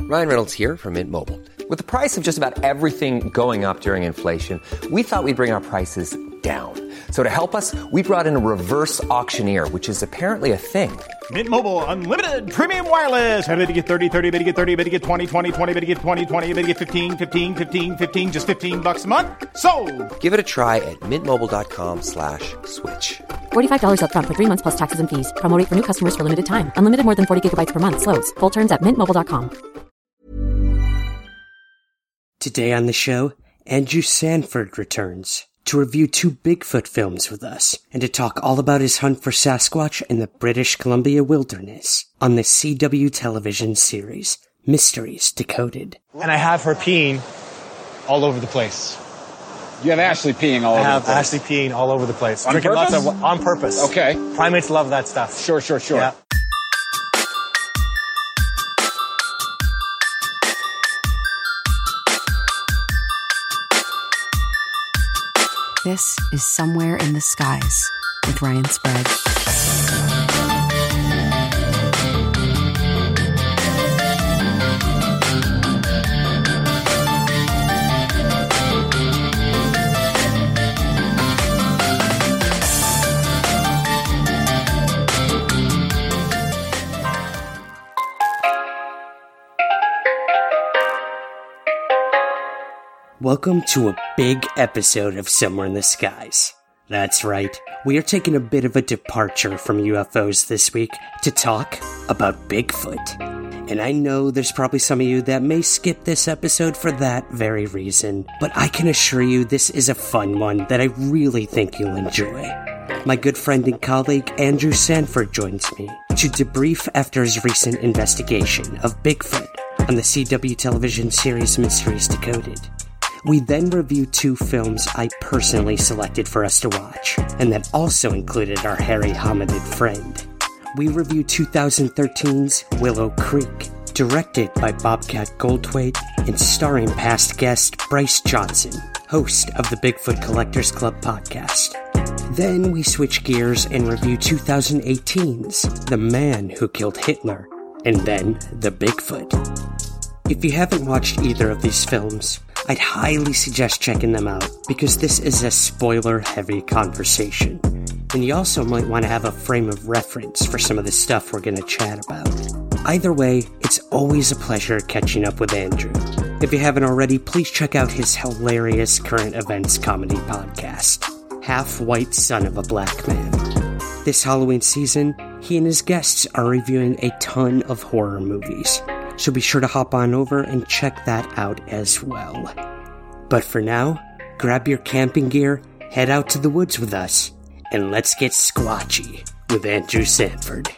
Ryan Reynolds here from Mint Mobile. With the price of just about everything going up during inflation, we thought we'd bring our prices down. So to help us, we brought in a reverse auctioneer, which is apparently a thing. Mint Mobile Unlimited Premium Wireless. How to get 30, 30, bit to get 30, bit to get 20, 20, 20, bit to get 20, 20, bit to get 15, 15, 15, 15, just $15 a month? Sold! Give it a try at mintmobile.com/switch. $45 up front for 3 months plus taxes and fees. Promo rate for new customers for limited time. Unlimited more than 40 gigabytes per month. Slows full terms at mintmobile.com. Today on the show, Andrew Sanford returns to review 2 Bigfoot films with us and to talk all about his hunt for Sasquatch in the British Columbia wilderness on the CW television series Mysteries Decoded. And I have her peeing all over the place. You have Ashley peeing all over the place? I have Ashley peeing all over the place. On purpose? On purpose. Okay. Primates love that stuff. Sure. Yeah. This is Somewhere in the Skies with Ryan Sprague. Welcome to a big episode of Somewhere in the Skies. That's right, we are taking a bit of a departure from UFOs this week to talk about Bigfoot. And I know there's probably some of you that may skip this episode for that very reason, but I can assure you this is a fun one that I really think you'll enjoy. My good friend and colleague Andrew Sanford joins me to debrief after his recent investigation of Bigfoot on the CW television series Mysteries Decoded. We then review 2 films I personally selected for us to watch, and that also included our hairy hominid friend. We review 2013's Willow Creek, directed by Bobcat Goldthwait and starring past guest Bryce Johnson, host of the Bigfoot Collectors Club podcast. Then we switch gears and review 2018's The Man Who Killed Hitler, and then The Bigfoot. If you haven't watched either of these films, I'd highly suggest checking them out, because this is a spoiler-heavy conversation. And you also might want to have a frame of reference for some of the stuff we're going to chat about. Either way, it's always a pleasure catching up with Andrew. If you haven't already, please check out his hilarious current events comedy podcast, Half-White Son of a Black Man. This Halloween season, he and his guests are reviewing a ton of horror movies, so be sure to hop on over and check that out as well. But for now, grab your camping gear, head out to the woods with us, and let's get squatchy with Andrew Sanford.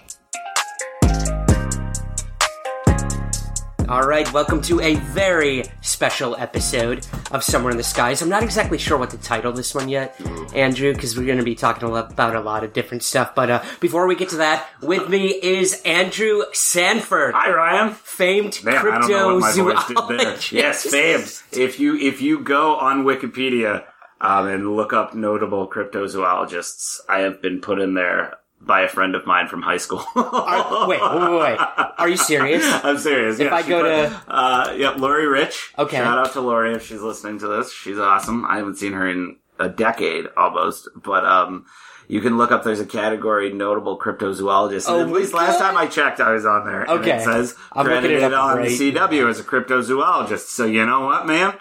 Alright, welcome to a very special episode of Somewhere in the Skies. I'm not exactly sure what to title this one yet, Andrew, because we're going to be talking about a lot of different stuff. But before we get to that, with me is Andrew Sanford. Hi, Ryan. Famed cryptozoologist. I don't know what my voice did there. Yes, famed. If you go on Wikipedia and look up notable cryptozoologists, I have been put in there by a friend of mine from high school. Wait. Are you serious? I'm serious. If I go to... Lori Rich. Okay. Shout out to Lori if she's listening to this. She's awesome. I haven't seen her in a decade almost, but you can look up, there's a category, notable cryptozoologists. And at least last time I checked, I was on there. Okay. And it says, I'm credited on right the CW as a cryptozoologist. So you know what, man?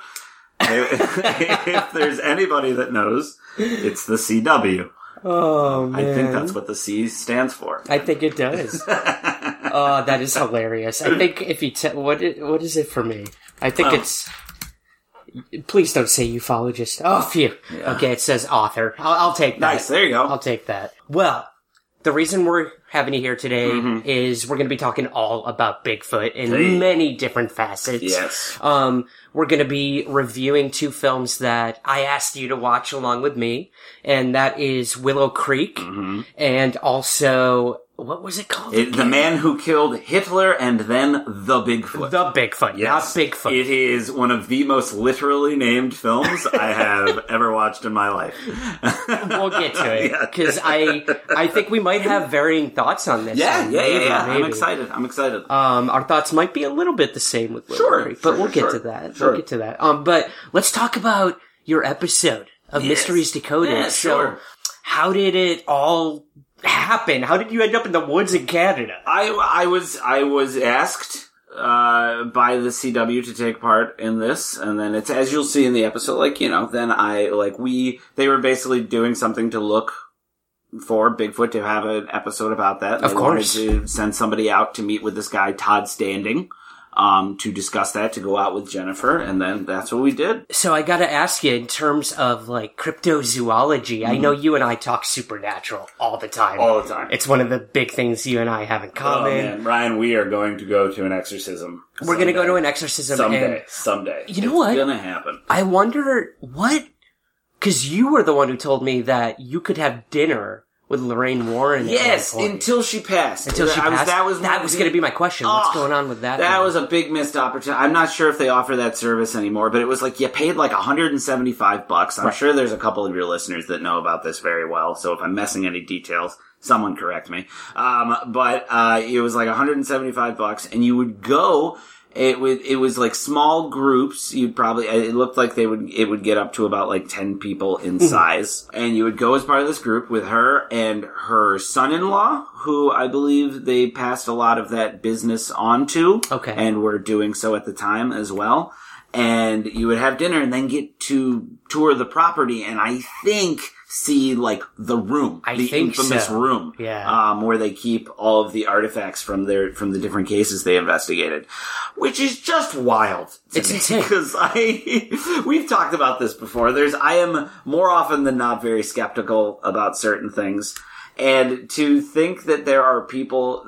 If there's anybody that knows, it's the CW. Oh, man. I think that's what the C stands for. I think it does. Oh, that is hilarious. I think if you what is it for me? I think it's... Please don't say ufologist. Oh, phew. Yeah. Okay, it says author. I'll take that. Nice, there you go. I'll take that. Well, the reason we're having you here today is we're going to be talking all about Bigfoot in many different facets. Yes. We're going to be reviewing 2 films that I asked you to watch along with me, and that is Willow Creek and also What was it called? The Man Who Killed Hitler and Then the Bigfoot. The Bigfoot, yes. not Bigfoot. It is one of the most literally named films I have ever watched in my life. We'll get to it, because I think we might have varying thoughts on this. Yeah. Maybe. I'm excited. Our thoughts might be a little bit the same with Little Creek, but we'll get to that. We'll get to that. But let's talk about your episode of Mysteries Decoded. Yeah, so, how did it all happen? How did you end up in the woods in Canada? I was asked by the CW to take part in this, and then it's, as you'll see in the episode, they were basically doing something to look for Bigfoot, to have an episode about that. Of course. They wanted to send somebody out to meet with this guy, Todd Standing, to discuss that, to go out with Jennifer, and then that's what we did. So I gotta ask you, in terms of, cryptozoology, I know you and I talk supernatural all the time. All the time. It's one of the big things you and I have in common. Oh, man. Ryan, we are going to go to an exorcism. We're gonna go to an exorcism. Someday. You know what? It's gonna happen. I wonder because you were the one who told me that you could have dinner with Lorraine Warren. Yes, until she passed. That was going to be my question. What's going on with that? That was a big missed opportunity. I'm not sure if they offer that service anymore, but it was you paid $175. I'm sure there's a couple of your listeners that know about this very well, so if I'm messing any details, someone correct me. But it was $175, and you would go. It was small groups. It looked like it would get up to about 10 people in size. And you would go as part of this group with her and her son-in-law, who I believe they passed a lot of that business on to. Okay. And were doing so at the time as well. And you would have dinner and then get to tour the property, and I think see the room, the infamous room, where they keep all of the artifacts from the different cases they investigated, which is just wild. It's insane because we've talked about this before. I am more often than not very skeptical about certain things, and to think that there were people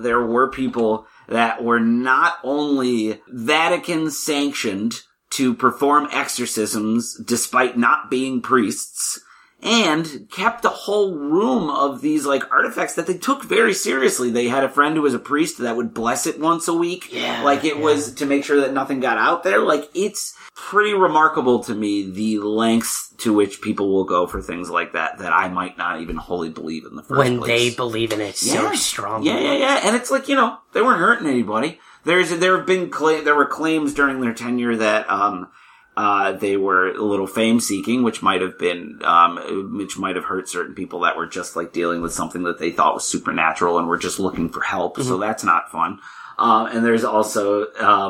that were not only Vatican sanctioned to perform exorcisms despite not being priests, and kept a whole room of these artifacts that they took very seriously. They had a friend who was a priest that would bless it once a week. Was to make sure that nothing got out there. It's pretty remarkable to me, the lengths to which people will go for things like that I might not even wholly believe in the first place. When they believe in it so strongly. Yeah. And it's they weren't hurting anybody. There were claims during their tenure that, they were a little fame seeking, which might have hurt certain people that were just dealing with something that they thought was supernatural and were just looking for help. Mm-hmm. So that's not fun. And there's also,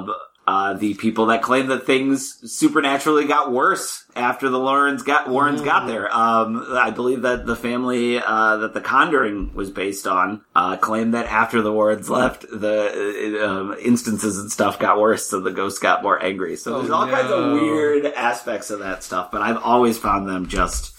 the people that claim that things supernaturally got worse after the Warrens got there. I believe that the family that The Conjuring was based on claimed that after the Warrens left, the instances and stuff got worse, so the ghosts got more angry. So there's all kinds of weird aspects of that stuff, but I've always found them just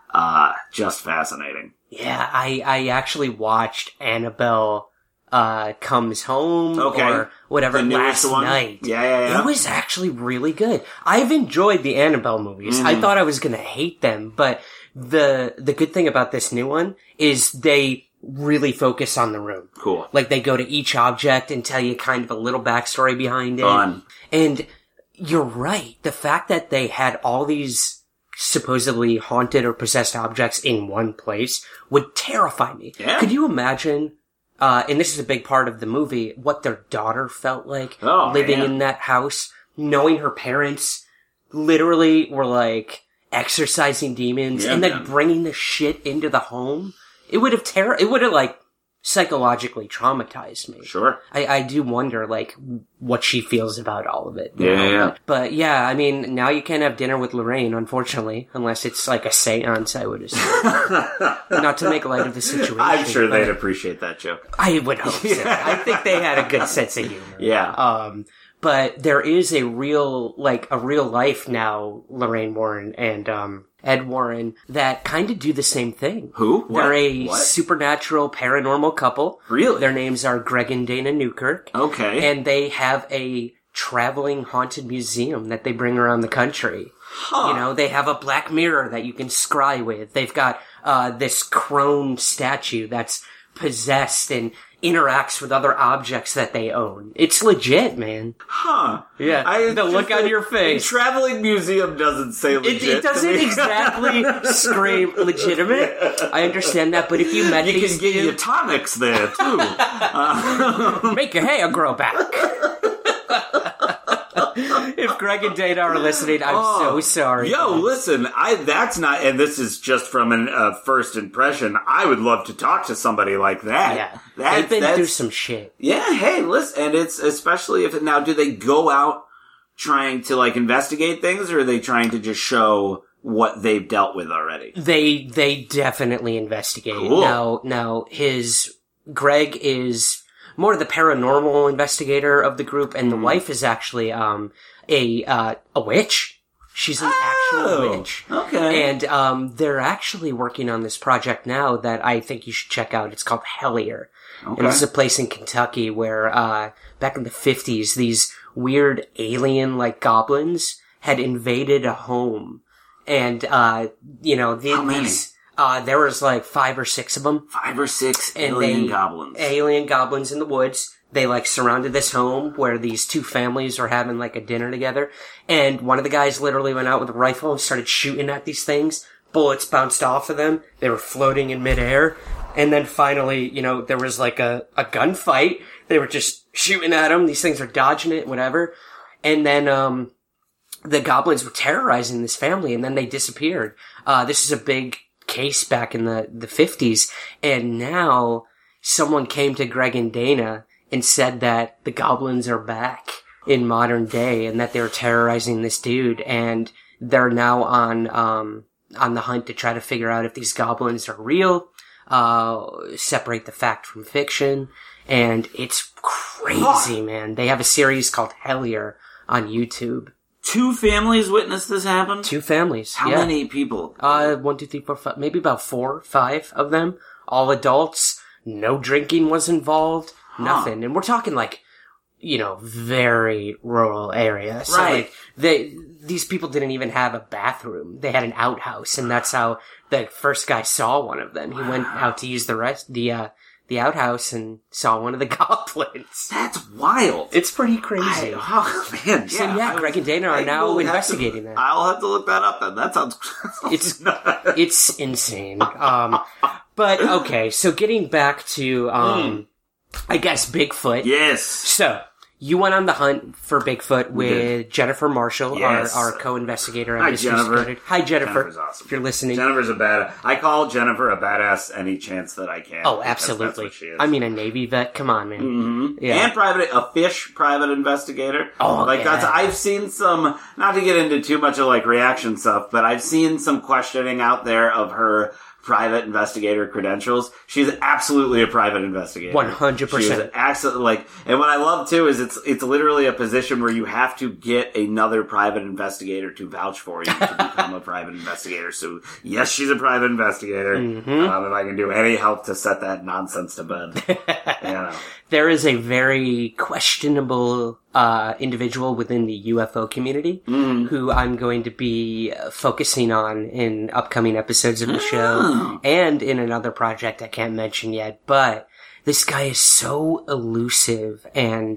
fascinating. Yeah, I actually watched Annabelle Comes Home or whatever last night. Yeah. It was actually really good. I've enjoyed the Annabelle movies. I thought I was gonna hate them, but the good thing about this new one is they really focus on the room. Cool. They go to each object and tell you kind of a little backstory behind it. Fun. And you're right. The fact that they had all these supposedly haunted or possessed objects in one place would terrify me. Yeah. Could you imagine, and this is a big part of the movie, what their daughter felt like living in that house, knowing her parents literally were exorcising demons and then bringing the shit into the home? It would have psychologically traumatized me. Sure. I do wonder, what she feels about all of it. Yeah. But yeah, I mean, now you can't have dinner with Lorraine, unfortunately, unless it's a seance, I would assume. Not to make light of the situation. I'm sure they'd appreciate that joke. I would hope so. I think they had a good sense of humor. Yeah. But there is a real life now, Lorraine Warren and, Ed Warren, that kind of do the same thing. Who? What? They're a supernatural paranormal couple. Really? Their names are Greg and Dana Newkirk. Okay. And they have a traveling haunted museum that they bring around the country. Huh. They have a black mirror that you can scry with. They've got this crone statue that's possessed and interacts with other objects that they own. It's legit, man. Huh. Yeah. The look on your face. Traveling museum doesn't say legit. It doesn't exactly scream legitimate. I understand that, but if you met you these can get your tonics there, too. Make your hair grow back. If Greg and Dana are listening, I'm so sorry. Yo, listen, that's not, and this is just from a first impression, I would love to talk to somebody like that. Yeah. They've been through some shit. Yeah, hey, listen, and it's, especially if, now, do they go out trying to, like, investigate things, or are they trying to just show what they've dealt with already? They definitely investigate. Cool. Now, Greg is more the paranormal investigator of the group, and the wife is actually a witch. She's an actual witch. Okay. And they're actually working on this project now that I think you should check out. It's called Hellier. Okay. And this is a place in Kentucky where back in the 50s, these weird alien-like goblins had invaded a home. And, How many? There was like 5 or 6 of them. 5 or 6 alien goblins. Alien goblins in the woods. They like surrounded this home where these 2 families are having like a dinner together. And one of the guys literally went out with a rifle and started shooting at these things. Bullets bounced off of them. They were floating in midair. And then finally, there was like a gunfight. They were just shooting at them. These things are dodging it, whatever. And then, the goblins were terrorizing this family and then they disappeared. This is a big case back in the 50s, and now someone came to Greg and Dana and said that the goblins are back in modern day and that they're terrorizing this dude, and they're now on the hunt to try to figure out if these goblins are real, separate the fact from fiction, and it's crazy, man. They have a series called Hellier on YouTube. 2 families witnessed this happen? 2 families. How many people? 1, 2, 3, 4, 5, maybe about 4, 5 of them. All adults. No drinking was involved. Nothing. And we're talking like, very rural area. So right. These people didn't even have a bathroom. They had an outhouse, and that's how the first guy saw one of them. He went out to use the outhouse and saw one of the goblins. That's wild. It's pretty crazy. Man, So Greg and Dana are now investigating that. I'll have to look that up then. That sounds it's insane. But okay, so getting back to I guess Bigfoot. Yes. So you went on the hunt for Bigfoot with Jennifer Marshall, yes. our co-investigator. Hi, Jennifer. Hi, Jennifer. Jennifer's awesome. If you're listening. Jennifer's a badass. I call Jennifer a badass any chance that I can. Oh, absolutely. That's what she is. I mean, a Navy vet. Come on, man. Mm-hmm. Yeah. And a fish private investigator. Oh, I've seen some, not to get into too much of like reaction stuff, but I've seen some questioning out there of her private investigator credentials. She's absolutely a private investigator. 100%. She's absolutely and what I love too is it's literally a position where you have to get another private investigator to vouch for you to become a private investigator. So yes, she's a private investigator. Mm-hmm. If I can do any help to set that nonsense to bed. There is a very questionable individual within the UFO community who I'm going to be focusing on in upcoming episodes of the show and in another project I can't mention yet. But this guy is so elusive and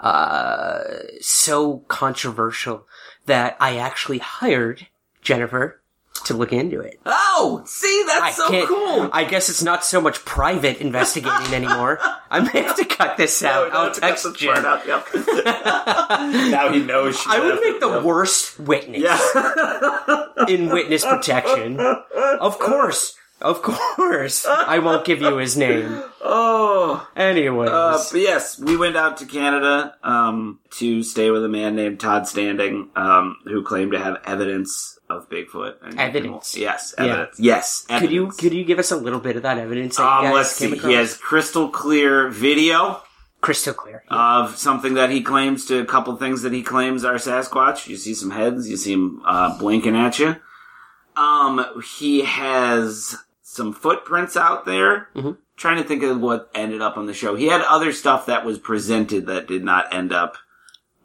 so controversial that I actually hired Jennifer to look into it. Oh, see, that's so cool. I guess it's not so much private investigating anymore. I may have to cut this out. I'll text Jen. Yep. Now he knows. I would make the worst witness in witness protection. Of course. I won't give you his name. Oh. Anyways. But yes, we went out to Canada to stay with a man named Todd Standing, who claimed to have evidence of Bigfoot. Evidence. Yes, evidence. Yeah. Yes, evidence. Could you give us a little bit of that evidence that you guys let's see. Across? He has crystal clear video. Crystal clear. Of something that he claims a couple things that he claims are Sasquatch. You see some heads. You see him blinking at you. He has some footprints out there. Mm-hmm. Trying to think of what ended up on the show. He had other stuff that was presented that did not end up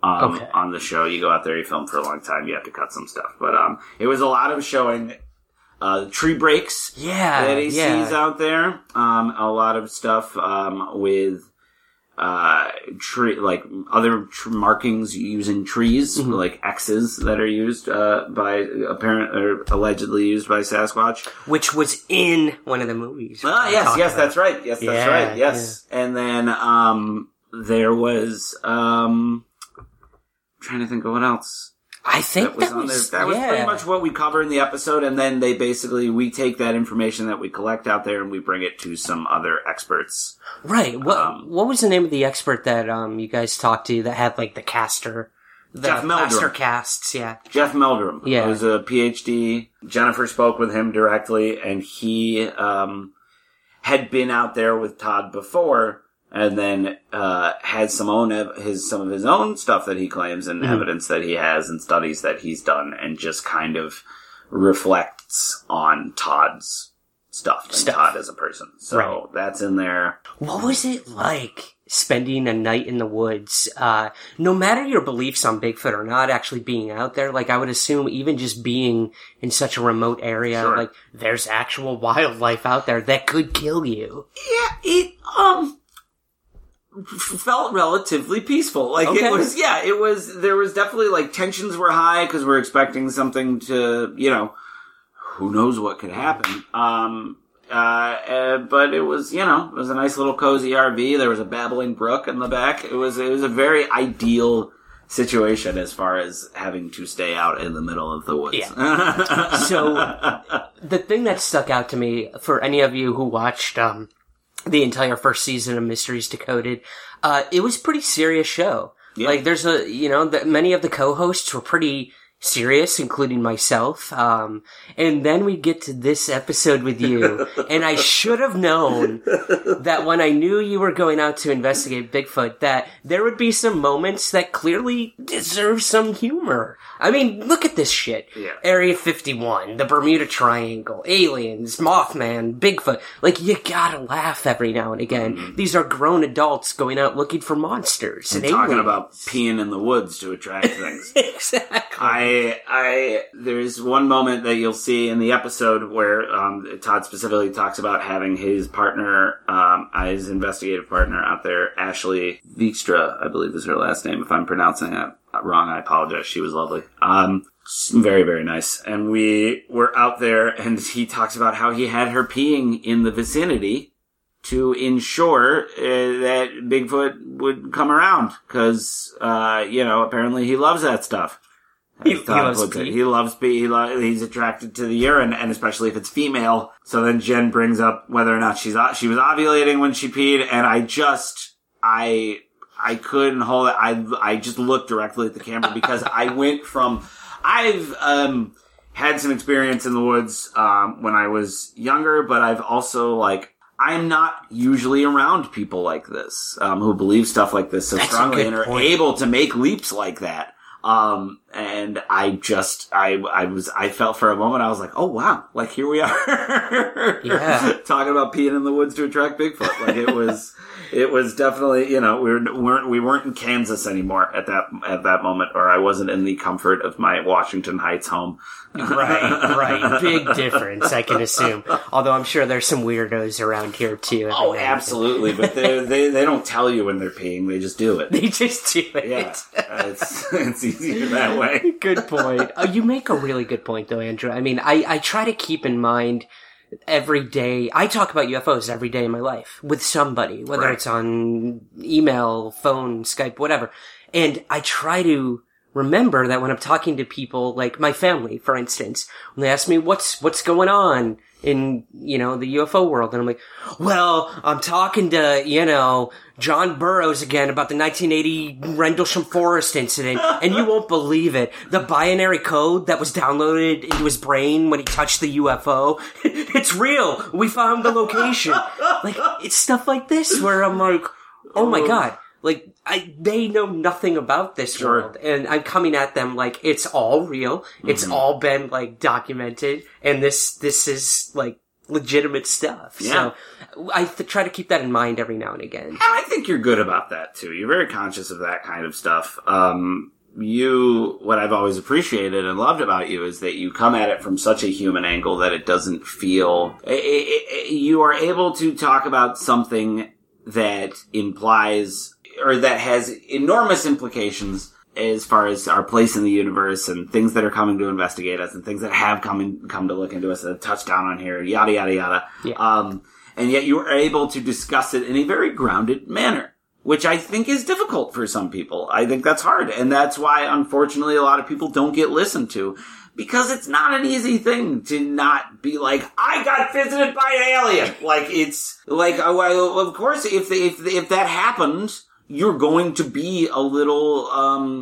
on the show. You go out there, you film for a long time, you have to cut some stuff. But it was a lot of showing tree breaks that he sees out there. A lot of stuff with tree, like other markings using trees, like X's that are used by allegedly used by Sasquatch, which was in one of the movies. Yes, that's right. Yes, that's right. Yes, and then there was I'm trying to think of what else. I think that was pretty much what we cover in the episode, and then we take that information that we collect out there and we bring it to some other experts. Right. What was the name of the expert that you guys talked to that had like the caster? Jeff Meldrum. Caster casts, yeah. Jeff Meldrum. Yeah. Who's a PhD. Jennifer spoke with him directly, and he had been out there with Todd before, and then had some of his own stuff that he claims and evidence that he has and studies that he's done, and just kind of reflects on Todd's stuff and Todd as a person. So that's in there. What was it like spending a night in the woods? No matter your beliefs on Bigfoot or not, actually being out there, like I would assume even just being in such a remote area, like there's actual wildlife out there that could kill you. Yeah, it felt relatively peaceful. Like it was, there was definitely like tensions were high because we're expecting something to, who knows what could happen. But it was, it was a nice little cozy RV. There was a babbling brook in the back. It was a very ideal situation as far as having to stay out in the middle of the woods. Yeah. So the thing that stuck out to me for any of you who watched, the entire first season of Mysteries Decoded, it was a pretty serious show. Yeah. Like there's many of the co-hosts were pretty serious, including myself. And then we get to this episode with you, and I should have known that when I knew you were going out to investigate Bigfoot, that there would be some moments that clearly deserve some humor. I mean, look at this shit. Yeah. Area 51, the Bermuda Triangle, aliens, Mothman, Bigfoot. Like, you gotta laugh every now and again. Mm-hmm. These are grown adults going out looking for monsters and talking aliens. About peeing in the woods to attract things. Exactly. There's one moment that you'll see in the episode where Todd specifically talks about having his partner, his investigative partner out there, Ashley Vikstra, I believe is her last name. If I'm pronouncing it wrong, I apologize. She was lovely. Very, very nice. And we were out there, and he talks about how he had her peeing in the vicinity to ensure that Bigfoot would come around, because, apparently he loves that stuff. He loves pee. He loves pee. He's attracted to the urine, and especially if it's female. So then Jen brings up whether or not she was ovulating when she peed, and I couldn't hold it. I just looked directly at the camera because I went from, I've had some experience in the woods when I was younger, but I've also I'm not usually around people like this who believe stuff like this so strongly and are able to make leaps like that. And I felt for a moment, I was like, oh wow, like here we are. Yeah. Talking about peeing in the woods to attract Bigfoot. Like it was definitely, we weren't in Kansas anymore at that moment, or I wasn't in the comfort of my Washington Heights home. Right. Big difference, I can assume. Although I'm sure there's some weirdos around here too. Oh, absolutely. But they don't tell you when they're peeing. They just do it. They just do it. Yeah. It's easier that way. Good point. You make a really good point though, Andrew. I mean, I try to keep in mind every day. I talk about UFOs every day in my life with somebody, whether it's on email, phone, Skype, whatever. And I try to remember that when I'm talking to people, like my family, for instance, when they ask me what's going on in, the UFO world, and I'm like, well, I'm talking to, John Burroughs again about the 1980 Rendlesham Forest incident, and you won't believe it. The binary code that was downloaded into his brain when he touched the UFO, it's real. We found the location. Like, it's stuff like this where I'm like, oh my God. Like, they know nothing about this world, and I'm coming at them like it's all real. It's all been documented, and this is legitimate stuff. Yeah. So I try to keep that in mind every now and again. And I think you're good about that too. You're very conscious of that kind of stuff. what I've always appreciated and loved about you is that you come at it from such a human angle that it doesn't feel, you are able to talk about something that implies, or that has enormous implications as far as our place in the universe and things that are coming to investigate us and things that have come to look into us that have touched down on here, yada, yada, yada. Yeah. And yet you are able to discuss it in a very grounded manner, which I think is difficult for some people. I think that's hard. And that's why, unfortunately, a lot of people don't get listened to. Because it's not an easy thing to not be like, I got visited by an alien. Like, it's like, well, of course, if that happens, you're going to be a little,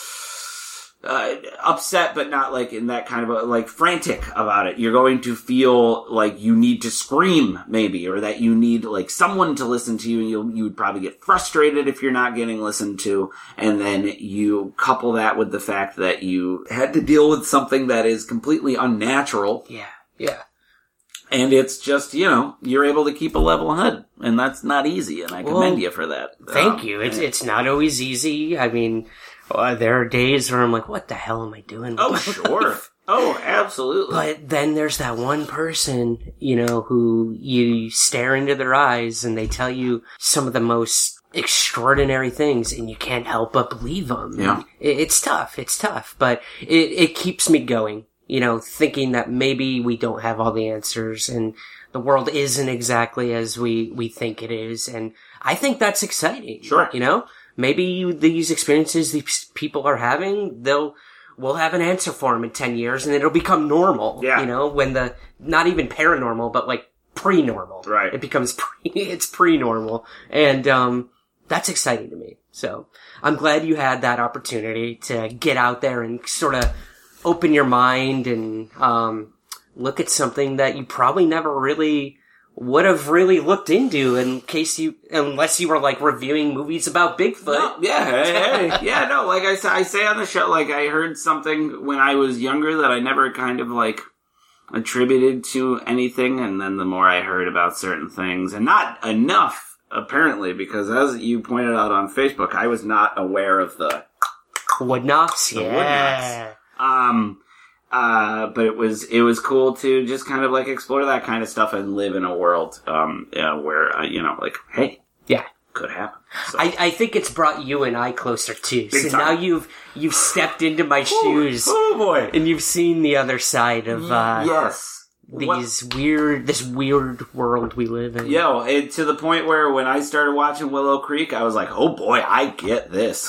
upset, but not like in that kind of like frantic about it. You're going to feel like you need to scream, maybe, or that you need like someone to listen to you. And you would probably get frustrated if you're not getting listened to. And then you couple that with the fact that you had to deal with something that is completely unnatural. Yeah. Yeah. And it's just, you're able to keep a level head, and that's not easy. And I commend you for that. Thank you. It's not always easy. I mean, there are days where I'm like, what the hell am I doing? Oh, sure. Oh, absolutely. But then there's that one person, who you stare into their eyes and they tell you some of the most extraordinary things and you can't help but believe them. Yeah. It's tough. It's tough, but it keeps me going, thinking that maybe we don't have all the answers and the world isn't exactly as we think it is. And I think that's exciting. Sure. Maybe these experiences these people are having, we'll have an answer for them in 10 years and it'll become normal. Yeah. When not even paranormal, but like pre-normal. Right. It becomes it's pre-normal. And, that's exciting to me. So I'm glad you had that opportunity to get out there and sort of open your mind and, look at something that you probably never really would have really looked into unless you were like reviewing movies about Bigfoot. No, yeah, no, like I say on the show, like I heard something when I was younger that I never kind of like attributed to anything, and then the more I heard about certain things, and not enough apparently, because as you pointed out on Facebook, I was not aware of the wood knocks. Yeah. But it was cool to just kind of like explore that kind of stuff and live in a world, where, like, hey. Yeah. Could happen. So. I think it's brought you and I closer too. Big so time. now you've stepped into my shoes. Oh boy. And you've seen the other side of, yes. this weird world we live in. Yo, to the point where when I started watching Willow Creek, I was like, oh boy, I get this.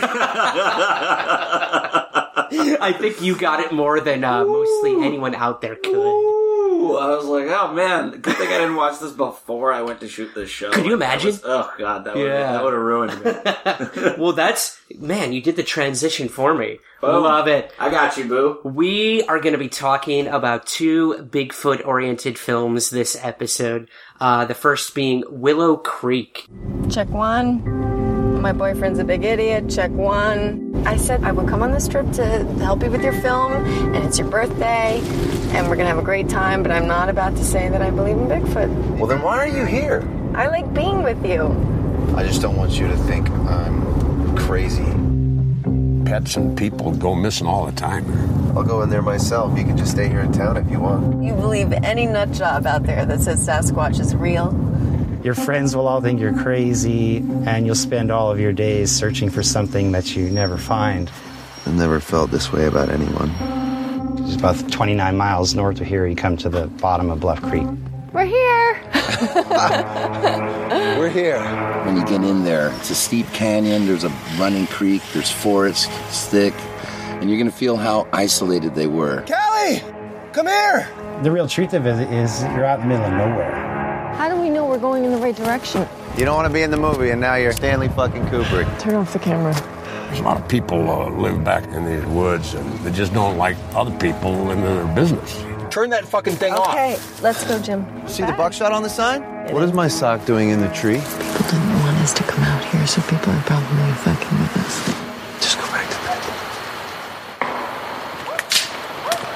I think you got it more than mostly anyone out there could. Ooh, I was like, oh man, good thing I didn't watch this before I went to shoot this show. Could you imagine? Oh god, that would have ruined me. Well, you did the transition for me. Boom. Love it. I got you, boo. We are going to be talking about 2 Bigfoot-oriented films this episode. The first being Willow Creek. Check 1. My boyfriend's a big idiot. Check 1. I said I would come on this trip to help you with your film, and it's your birthday, and we're going to have a great time, but I'm not about to say that I believe in Bigfoot. Well, then why are you here? I like being with you. I just don't want you to think I'm crazy. Pets and people go missing all the time. I'll go in there myself. You can just stay here in town if you want. You believe any nut job out there that says Sasquatch is real? Your friends will all think you're crazy, and you'll spend all of your days searching for something that you never find. I've never felt this way about anyone. Just about 29 miles north of here, you come to the bottom of Bluff Creek. We're here. We're here. When you get in there, it's a steep canyon, there's a running creek, there's forest, it's thick, and you're going to feel how isolated they were. Callie! Come here! The real truth of it is that you're out in the middle of nowhere. How do we know we're going in the right direction? You don't want to be in the movie, and now you're Stanley fucking Kubrick. Turn off the camera. There's a lot of people live back in these woods, and they just don't like other people living in their business. Turn that fucking thing off. Okay, let's go, Jim. See the buckshot on the sign? What is my sock doing in the tree? People didn't want us to come out here, so people are probably fucking with us. Just go back to bed.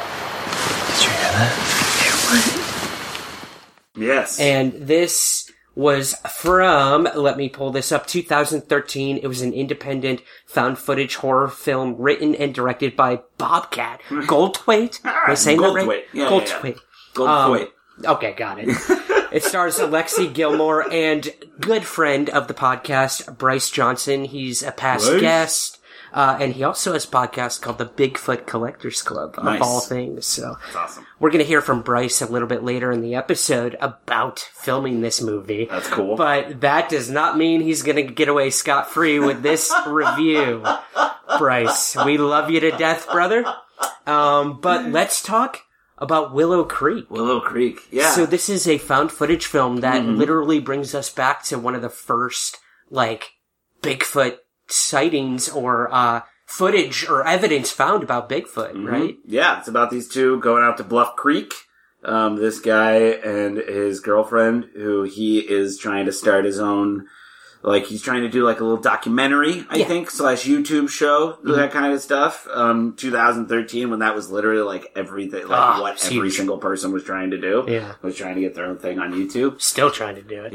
Did you hear that? Yes. And this was from, let me pull this up, 2013. It was an independent found footage horror film written and directed by Bobcat Goldthwait. Am I saying that right? Yeah, Goldthwait. Goldthwait. Okay, got it. It stars Alexi Gilmore and good friend of the podcast, Bryce Johnson. He's a past guest. And he also has a podcast called the Bigfoot Collectors Club, of all things. So that's awesome. We're going to hear from Bryce a little bit later in the episode about filming this movie. That's cool. But that does not mean he's going to get away scot-free with this review. Bryce, we love you to death, brother. But let's talk about Willow Creek. Willow Creek, yeah. So this is a found footage film that literally brings us back to one of the first, Bigfoot sightings or footage or evidence found about Bigfoot, right? Yeah, it's about these two going out to Bluff Creek. This guy and his girlfriend, who he is trying to start his own, he's trying to do a little documentary, I think, / YouTube show, that kind of stuff. 2013, when that was literally everything, what every single person was trying to do. Yeah. Was trying to get their own thing on YouTube. Still trying to do it.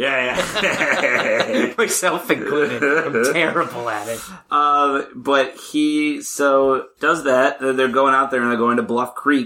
Yeah. Myself included. I'm terrible at it. But he, does that. They're going out there and they're going to Bluff Creek,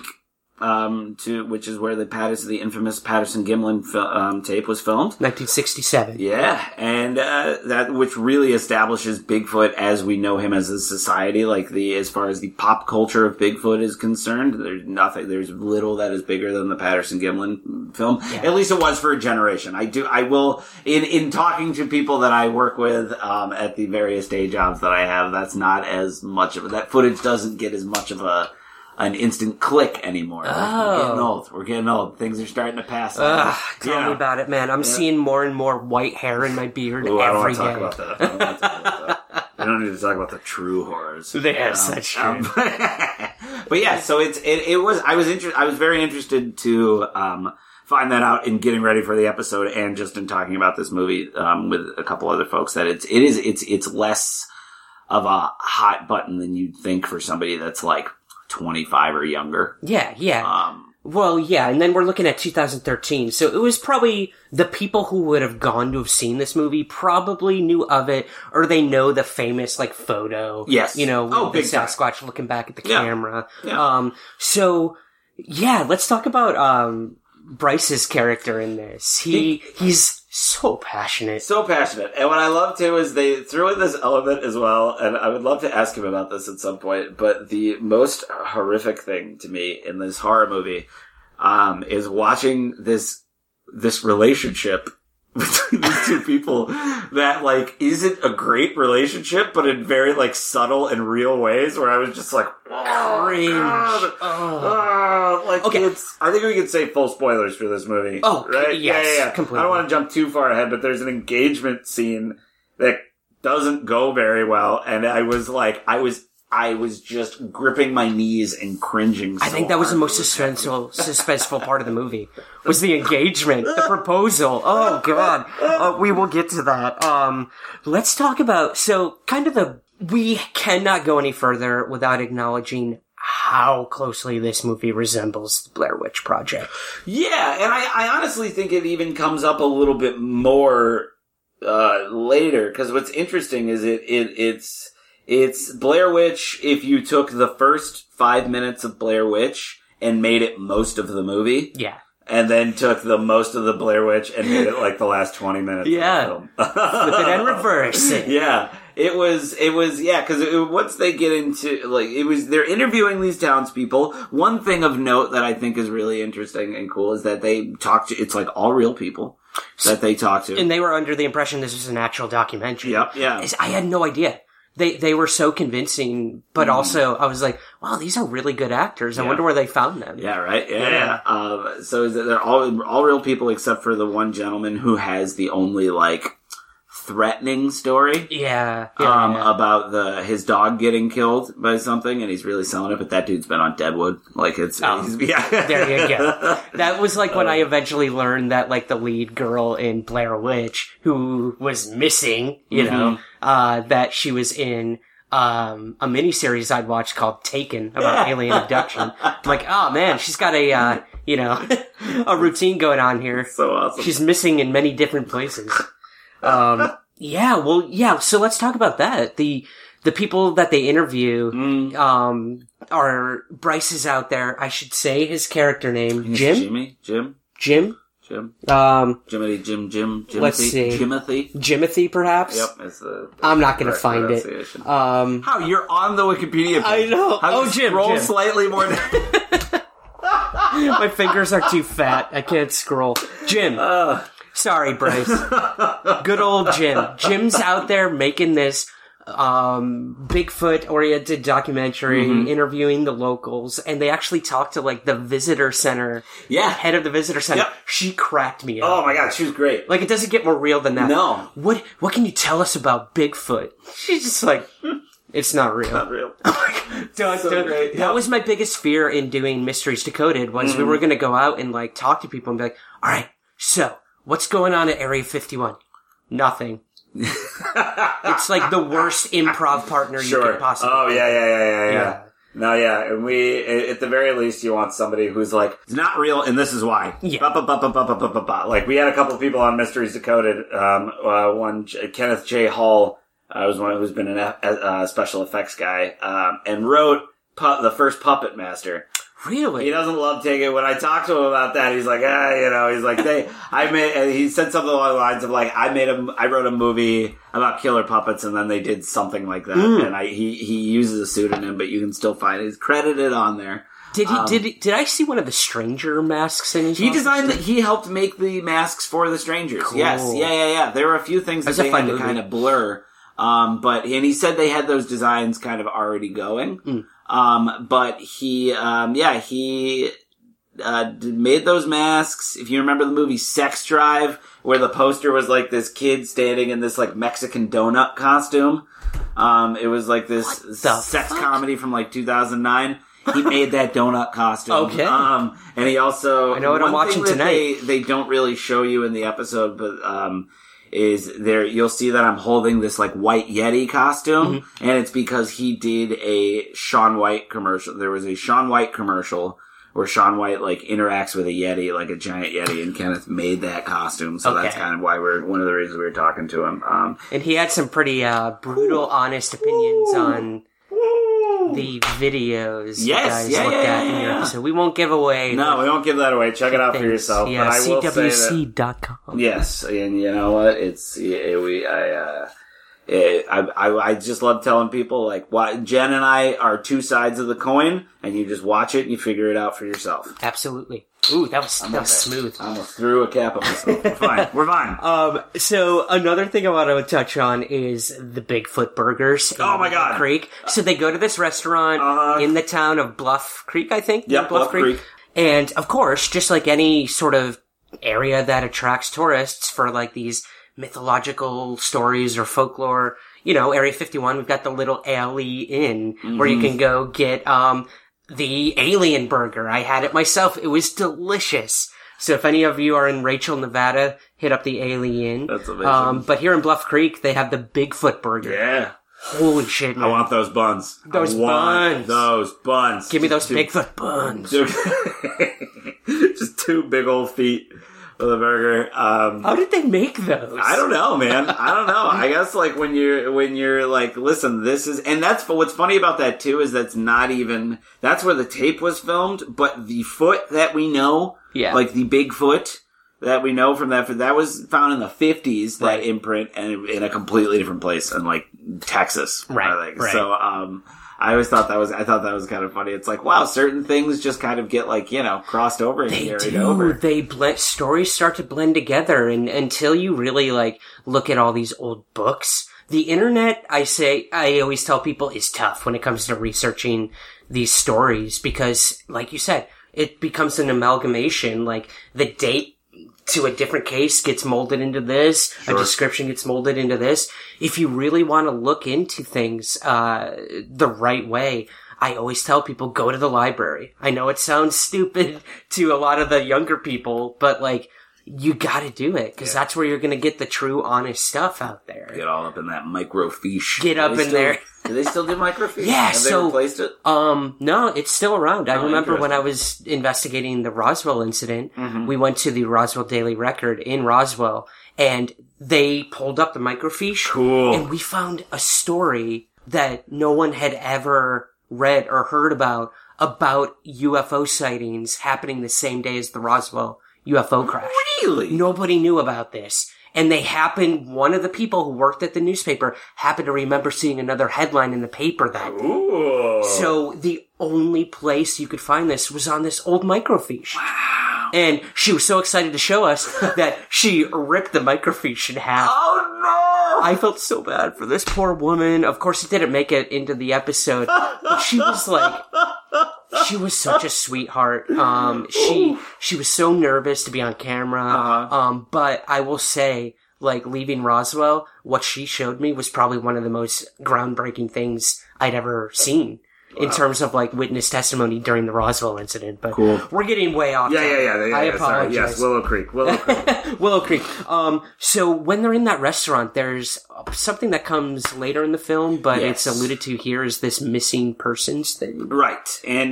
which is where the infamous Patterson-Gimlin tape was filmed. 1967. Yeah, and that which really establishes Bigfoot as we know him as a society. As far as the pop culture of Bigfoot is concerned, there's little that is bigger than the Patterson-Gimlin film. Yeah. At least it was for a generation. I will in talking to people that I work with at the various day jobs that I have. That's not as much of it. That footage doesn't get as much of an instant click anymore. We're getting old. Things are starting to pass. Tell me about it, man. I'm seeing more and more white hair in my beard every day. I don't want to talk about that. We don't need to talk about the true horrors. Yes, that's true. But yeah, so I was very interested to find that out in getting ready for the episode and just in talking about this movie with a couple other folks that it's less of a hot button than you'd think for somebody that's 25 or younger. Yeah. Well, yeah, and then we're looking at 2013, so it was probably the people who would have gone to have seen this movie probably knew of it, or they know the famous, photo. Yes. With the Sasquatch looking back at the camera. Yeah. Let's talk about, Bryce's character in this. He's so passionate. So passionate. And what I love, too, is they threw in this element as well, and I would love to ask him about this at some point, but the most horrific thing to me in this horror movie is watching this relationship between these two people that, isn't a great relationship, but in very, subtle and real ways, where I was just like, cringe. Okay. I think we can say full spoilers for this movie. Oh, right? Yes, yeah. completely. I don't want to jump too far ahead, but there's an engagement scene that doesn't go very well, and I was just gripping my knees and cringing. I think that was the most suspenseful part of the movie. Was the engagement, the proposal. Oh God, we will get to that. Let's talk about we cannot go any further without acknowledging how closely this movie resembles the Blair Witch Project. Yeah, and I honestly think it even comes up a little bit more later, because what's interesting is it's Blair Witch if you took the first 5 minutes of Blair Witch and made it most of the movie. Yeah. And then took the most of the Blair Witch and made it the last 20 minutes of the film. Flip it and reverse it. Yeah. It was, because once they get into, they're interviewing these townspeople. One thing of note that I think is really interesting and cool is that they talk to, it's all real people that they talk to. And they were under the impression this was an actual documentary. Yep, yeah. I had no idea. They were so convincing, but also I was like, wow, these are really good actors. I wonder where they found them. Yeah, right? Yeah. So they're all real people except for the one gentleman who has the only, threatening story. Yeah. About his dog getting killed by something, and he's really selling it, but that dude's been on Deadwood. There you go. That was when I eventually learned that, the lead girl in Blair Witch, who was missing, that she was in a miniseries I'd watched called Taken about alien abduction. I'm like, oh man, she's got a a routine going on here. So awesome. She's missing in many different places. So let's talk about that. The people that they interview, are Bryce is out there. I should say his character name, Jim. Jimothy. Let's see. Jimothy, perhaps? Yep. I'm not going to find it. How? You're on the Wikipedia page. I know. Jim. Scroll slightly more down. My fingers are too fat. I can't scroll. Jim. Sorry, Bryce. Good old Jim. Jim's out there making this Bigfoot-oriented documentary, interviewing the locals, and they actually talked to, like, the visitor center. Yeah. Head of the visitor center. Yep. She cracked me up. Oh my god, she was great. Like, it doesn't get more real than that. No. What can you tell us about Bigfoot? She's just like, it's not real. Not real. Great. That was my biggest fear in doing Mysteries Decoded, was we were gonna go out and, like, talk to people and be like, alright, so, what's going on at Area 51? Nothing. It's like the worst improv partner you could possibly. Oh yeah. No, yeah, and we, at the very least, you want somebody who's like, it's not real, and this is why. Yeah. Like, we had a couple of people on Mysteries Decoded. One, Kenneth J. Hall, was one who's been a special effects guy, and wrote the first Puppet Master. Really? He doesn't love taking it. When I talked to him about that, he's like, he's like, and he said something along the lines of like, I wrote a movie about killer puppets, and then they did something like that. And he uses a pseudonym, but you can still find it. He's credited on there. Did I see one of the Stranger masks in his? He designed he helped make the masks for the Strangers. Cool. Yes. Yeah. There were a few things that they had to kind of blur. And he said they had those designs kind of already going. But he made those masks. If you remember the movie Sex Drive, where the poster was like this kid standing in this like Mexican donut costume. It was like this sex comedy from like 2009. He made that donut costume. Okay. And he also, I know what I'm watching tonight. They don't really show you in the episode, but, is there, you'll see that I'm holding this like White Yeti costume, and it's because he did a Shaun White commercial. There was a Shaun White commercial where Shaun White like interacts with a Yeti, like a giant Yeti, and Kenneth made that costume. So that's kind of why one of the reasons we were talking to him. And he had some pretty, brutal, honest opinions on the videos you guys looked at in your episode. We won't give away. No, we won't give that away. Check it out for yourself. Yeah, but I will CWC.com. Yes, and you know what? I just love telling people like, Jen and I are two sides of the coin, and you just watch it and you figure it out for yourself. Absolutely. Ooh, that was smooth. I almost threw a cap at myself. We're fine. So another thing I want to touch on is the Bigfoot burgers. Oh my god. Creek. So they go to this restaurant in the town of Bluff Creek, I think. Yep, Bluff Creek. And of course, just like any sort of area that attracts tourists for like these mythological stories or folklore, Area 51, we've got the little alley inn where you can go get, the alien burger. I had it myself. It was delicious. So if any of you are in Rachel, Nevada, hit up the Alien. That's amazing. But here in Bluff Creek, they have the Bigfoot burger. Yeah. Holy shit, man. I want those buns. Those buns. Give me those Bigfoot buns. Just two big old feet of the burger. How did they make those? I don't know, man. I don't know. I guess like when you're like, listen, this is, and that's what's funny about that too is that's where the tape was filmed, but the foot that we know, like the Bigfoot that we know from that was found in the 50s, that imprint, and in a completely different place in like Texas. Right. So, I always thought that was kind of funny. It's like, wow, certain things just kind of get like, crossed over and carried over. Stories start to blend together, and until you really like look at all these old books, the internet, I always tell people, is tough when it comes to researching these stories, because like you said, it becomes an amalgamation, like the date to a different case gets molded into this, a description gets molded into this. If you really want to look into things the right way, I always tell people, go to the library. I know it sounds stupid to a lot of the younger people, but like, you gotta do it, because that's where you're gonna get the true, honest stuff out there. Get all up in that microfiche. Get up in there. Do they still do microfiche? Yeah, Have they replaced it? No, it's still around. I remember when interesting. I was investigating the Roswell incident, Mhm. we went to the Roswell Daily Record in Roswell, and they pulled up the microfiche. Cool. And we found a story that no one had ever read or heard about UFO sightings happening the same day as the Roswell UFO crash. Really? Nobody knew about this. And one of the people who worked at the newspaper happened to remember seeing another headline in the paper that day. Ooh. So the only place you could find this was on this old microfiche. Wow. And she was so excited to show us that she ripped the microfiche in half. Oh no! I felt so bad for this poor woman. Of course, it didn't make it into the episode. But she was like, she was such a sweetheart. She was so nervous to be on camera. But I will say, like, leaving Roswell, what she showed me was probably one of the most groundbreaking things I'd ever seen. In terms of, like, witness testimony during the Roswell incident. But cool. We're getting way off. Yeah. I apologize. Sorry. Yes, Willow Creek. Willow Creek. So when they're in that restaurant, there's something that comes later in the film, but it's alluded to here as this missing persons thing. Right. And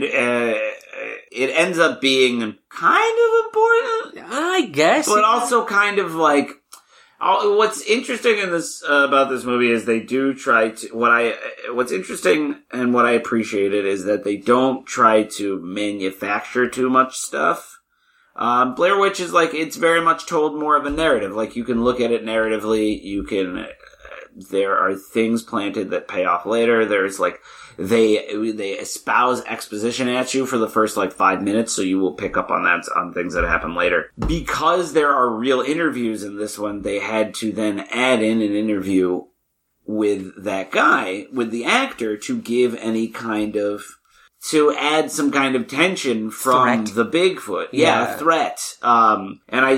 it ends up being kind of important, I guess. But also kind of like... What's interesting in this about this movie is they do try to. What's interesting and what I appreciated is that they don't try to manufacture too much stuff. Blair Witch is like, it's very much told more of a narrative. Like, you can look at it narratively. You can. There are things planted that pay off later. There's like they espouse exposition at you for the first like 5 minutes, so you will pick up on things that happen later. Because there are real interviews in this one, they had to then add in an interview with that guy, with the actor, to give any kind of, to add some kind of tension from the Bigfoot. Yeah, threat. And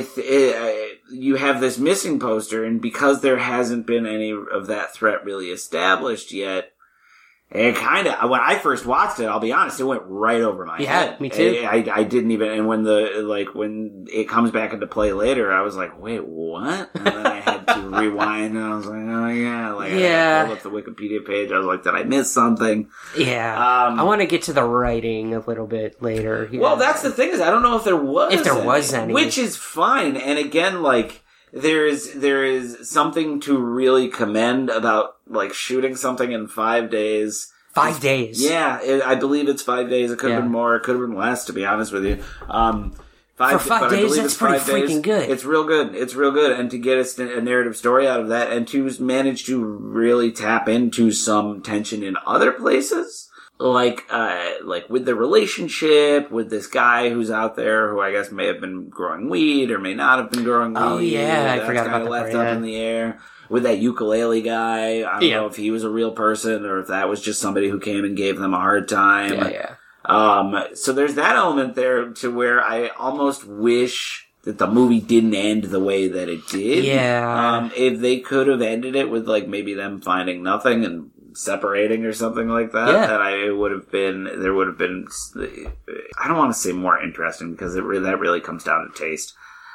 you have this missing poster, and because there hasn't been any of that threat really established yet, it kind of, when I first watched it, I'll be honest, it went right over my head. Yeah, me too. I didn't even, and when when it comes back into play later, I was like, wait, what? And then I had to rewind, and I was like, oh yeah. I pulled up the Wikipedia page, I was like, did I miss something? Yeah. I want to get to the writing a little bit later. Yeah. Well, that's the thing, is I don't know if there was any. Which is fine, and again, like, there is something to really commend about, like, shooting something in 5 days. 5 days? Yeah, I believe it's 5 days. It could have been more. It could have been less, to be honest with you. For 5 days, that's pretty freaking good. It's real good. It's real good. And to get a narrative story out of that, and to manage to really tap into some tension in other places. Like with the relationship with this guy who's out there who I guess may have been growing weed or may not have been growing weed. Oh yeah, I forgot about that. Left up in the air. With that ukulele guy, I don't know if he was a real person or if that was just somebody who came and gave them a hard time. Yeah. So there's that element there to where I almost wish that the movie didn't end the way that it did. Yeah. If they could have ended it with like maybe them finding nothing and separating or something like that, there would have been, I don't want to say more interesting because that really comes down to taste.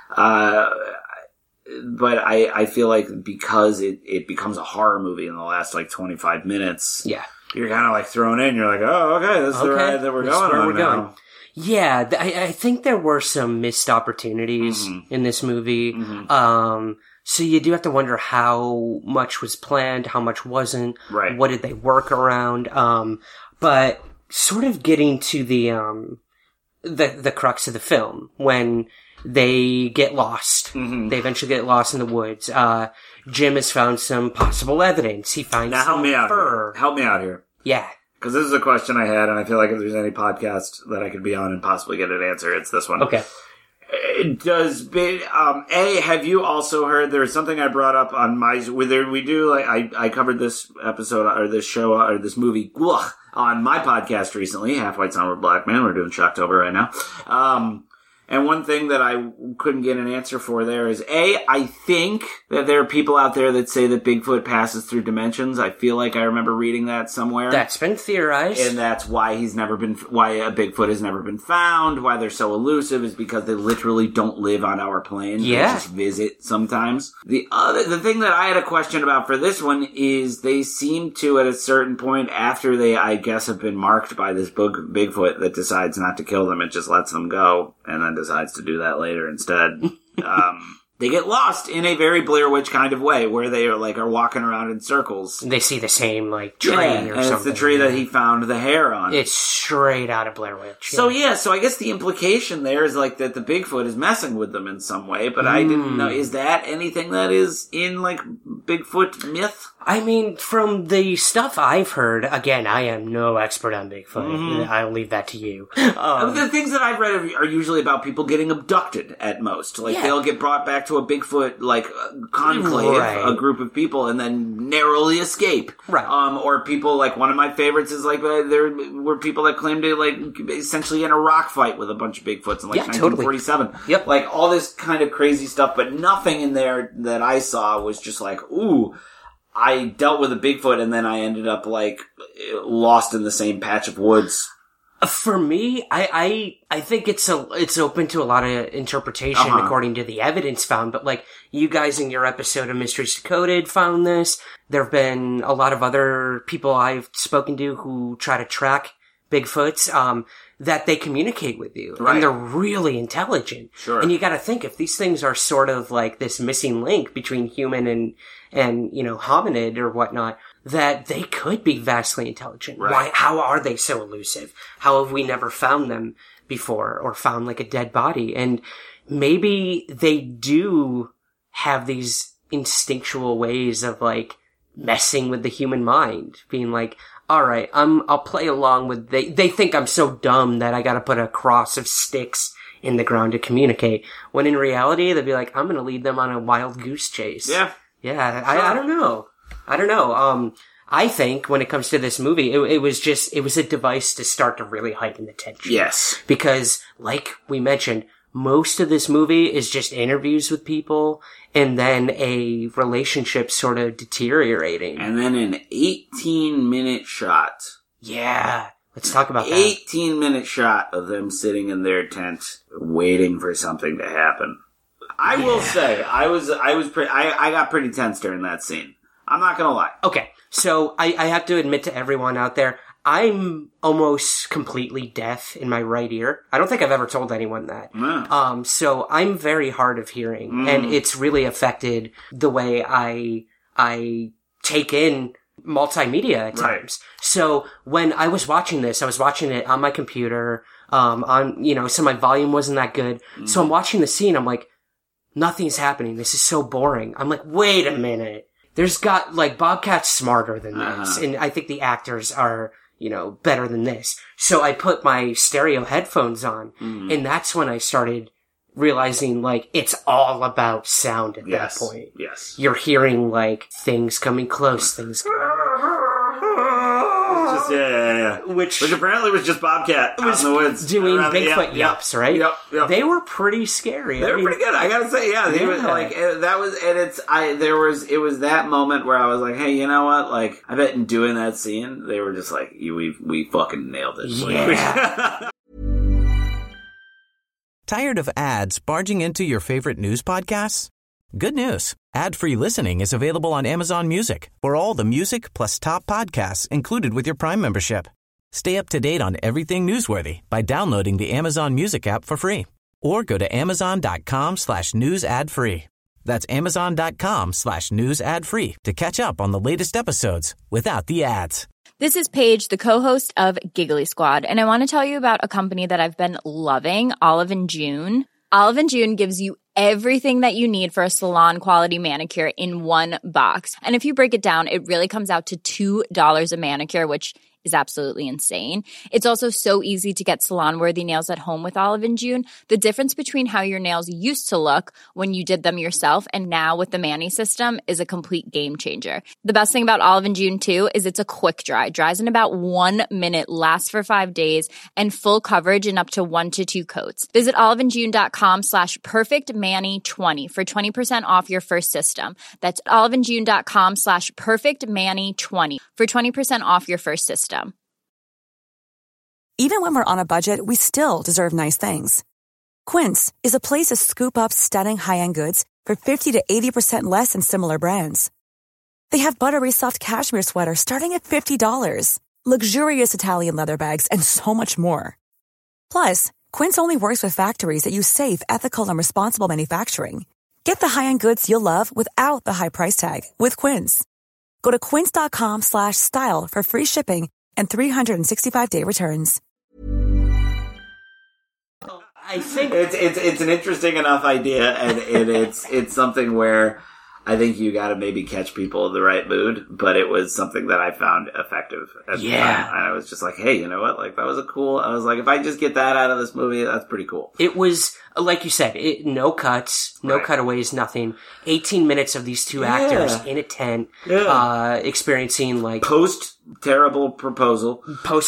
But I feel like because it becomes a horror movie in the last like 25 minutes, you're kind of like thrown in. You're like, oh, okay, this is the ride that we're going on now. Yeah, I think there were some missed opportunities in this movie. So you do have to wonder how much was planned, how much wasn't. Right. What did they work around? But sort of getting to the crux of the film when they get lost. They eventually get lost in the woods. Jim has found some possible evidence. He finds some fur. Help me out here. Yeah. Because this is a question I had, and I feel like if there's any podcast that I could be on and possibly get an answer, it's this one. Okay. Have you also heard, there's something I brought up on I covered this episode, or this show, or this movie, on my podcast recently, Half White Somber Black Man. We're doing Shocktober right now. And one thing that I couldn't get an answer for there is, I think that there are people out there that say that Bigfoot passes through dimensions. I feel like I remember reading that somewhere. That's been theorized. And that's why why a Bigfoot has never been found, why they're so elusive is because they literally don't live on our plane. Yeah. They just visit sometimes. The thing that I had a question about for this one is they seem to, at a certain point after they, I guess, have been marked by this Bigfoot that decides not to kill them, it just lets them go, and then decides to do that later instead. They get lost in a very Blair Witch kind of way, where they are walking around in circles. They see the same, tree or something. And it's the tree that he found the hair on. It's straight out of Blair Witch. So I guess the implication there is that the Bigfoot is messing with them in some way, but I didn't know, is that anything that is in Bigfoot myth? I mean, from the stuff I've heard, again, I am no expert on Bigfoot. Mm-hmm. I'll leave that to you. The things that I've read are usually about people getting abducted at most. They'll get brought back to a Bigfoot, conclave, right. A group of people, and then narrowly escape. Right. Or people, one of my favorites is, there were people that claimed to, essentially in a rock fight with a bunch of Bigfoots in, 1947. Totally. Yep. All this kind of crazy stuff, but nothing in there that I saw was just ooh, I dealt with a Bigfoot and then I ended up lost in the same patch of woods. For me, I think it's open to a lot of interpretation according to the evidence found, but you guys in your episode of Mysteries Decoded found this. There have been a lot of other people I've spoken to who try to track Bigfoots, that they communicate with you. Right. And they're really intelligent. Sure. And you gotta think, if these things are sort of this missing link between human and hominid or whatnot, that they could be vastly intelligent. Right. Why? How are they so elusive? How have we never found them before or found a dead body? And maybe they do have these instinctual ways of messing with the human mind, being all right, I'll play along with, they think I'm so dumb that I gotta put a cross of sticks in the ground to communicate. When in reality, they'd be I'm gonna lead them on a wild goose chase. Yeah. Yeah, I don't know. I think when it comes to this movie, it was a device to start to really heighten the tension. Yes. Because, we mentioned, most of this movie is just interviews with people and then a relationship sort of deteriorating. And then an 18-minute shot. Yeah. Let's talk about that. 18-minute shot of them sitting in their tent waiting for something to happen. I will say, I got pretty tense during that scene. I'm not gonna lie. Okay. So I have to admit to everyone out there, I'm almost completely deaf in my right ear. I don't think I've ever told anyone that. Mm. So I'm very hard of hearing, and it's really affected the way I take in multimedia at times. Right. So when I was watching this, I was watching it on my computer, so my volume wasn't that good. So I'm watching the scene, I'm nothing's happening. This is so boring. I'm wait a minute. There's Bobcat's smarter than this, and I think the actors are, better than this. So I put my stereo headphones on, and that's when I started realizing, it's all about sound at that point. Yes. You're hearing, things coming close, things Yeah. Which apparently was just Bobcat out in the woods. Doing Bigfoot yaps, right? Yep. They were pretty scary. They were pretty good. I gotta say, yeah. They were that was, and it was that moment where I was hey, you know what? I bet in doing that scene, they were just we fucking nailed it. Yeah. Tired of ads barging into your favorite news podcasts? Good news. Ad-free listening is available on Amazon Music for all the music plus top podcasts included with your Prime membership. Stay up to date on everything newsworthy by downloading the Amazon Music app for free or go to amazon.com/news ad free. That's amazon.com/news ad free to catch up on the latest episodes without the ads. This is Paige, the co-host of Giggly Squad, and I want to tell you about a company that I've been loving, Olive & June. Olive & June gives you everything that you need for a salon-quality manicure in one box. And if you break it down, it really comes out to $2 a manicure, which is absolutely insane. It's also so easy to get salon-worthy nails at home with Olive & June. The difference between how your nails used to look when you did them yourself and now with the Mani system is a complete game changer. The best thing about Olive & June, too, is it's a quick dry. Dries in about 1 minute, lasts for 5 days, and full coverage in up to 1 to 2 coats. Visit oliveandjune.com/perfectmani20 for 20% off your first system. That's oliveandjune.com/perfectmani20 for 20% off your first system. Even when we're on a budget, we still deserve nice things. Quince is a place to scoop up stunning high-end goods for 50 to 80% less than similar brands. They have buttery soft cashmere sweaters starting at $50, luxurious Italian leather bags, and so much more. Plus, Quince only works with factories that use safe, ethical, and responsible manufacturing. Get the high-end goods you'll love without the high price tag with Quince. Go to quince.com/style for free shipping and 365-day returns. I think it's an interesting enough idea, and it's something where I think you got to maybe catch people in the right mood, but it was something that I found effective at the time. And I was just like, hey, you know what? Like, that was I was like, if I just get that out of this movie, that's pretty cool. It was, like you said, no cuts, no cutaways, nothing. 18 minutes of these two actors in a tent, experiencing like... Post-terrible proposal.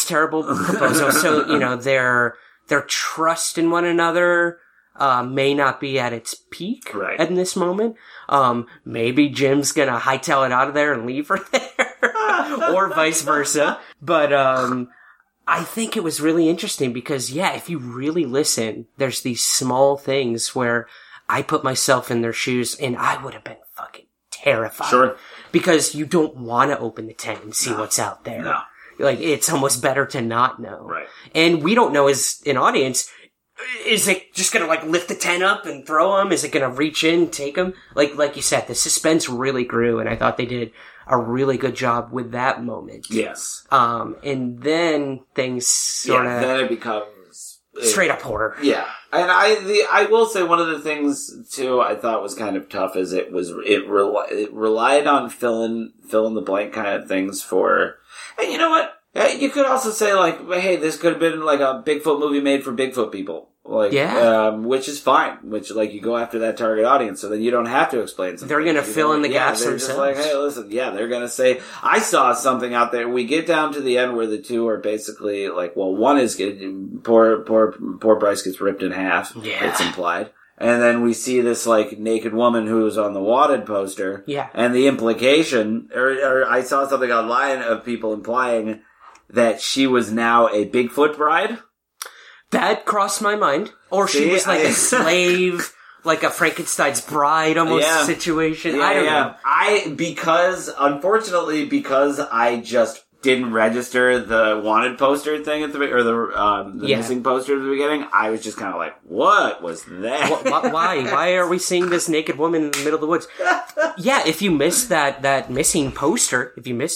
So, you know, their trust in one another may not be at its peak in this moment. Maybe Jim's gonna hightail it out of there and leave her there, or vice versa. But I think it was really interesting because, if you really listen, there's these small things where I put myself in their shoes and I would have been fucking terrified. Sure. Because you don't want to open the tent and see what's out there. No. Like, it's almost better to not know. Right. And we don't know as an audience, is it just gonna, like, lift the tent up and throw them? Is it gonna reach in, take them? Like you said, the suspense really grew, and I thought they did a really good job with that moment. Yes. And then things sort of... then it becomes... straight up horror. Yeah. And I will say one of the things, too, I thought was kind of tough is it relied on fill in the blank kind of things for... And you know what? You could also say, like, hey, this could have been, like, a Bigfoot movie made for Bigfoot people. Like, which is fine. Which, like, you go after that target audience, so then you don't have to explain something. They're gonna fill in the gaps they're themselves. Just like, hey, listen, they're gonna say, I saw something out there. We get down to the end where the two are basically, like, well, one is getting, poor Bryce gets ripped in half. Yeah. It's implied. And then we see this, like, naked woman who's on the wanted poster. Yeah. And the implication, or I saw something online of people implying that she was now a Bigfoot bride. That crossed my mind. Or she was like a slave, like a Frankenstein's bride almost situation. I don't know. Unfortunately, because I just didn't register the wanted poster thing at the missing poster at the beginning, I was just kind of like, what was that? Why are we seeing this naked woman in the middle of the woods? If you missed that missing poster,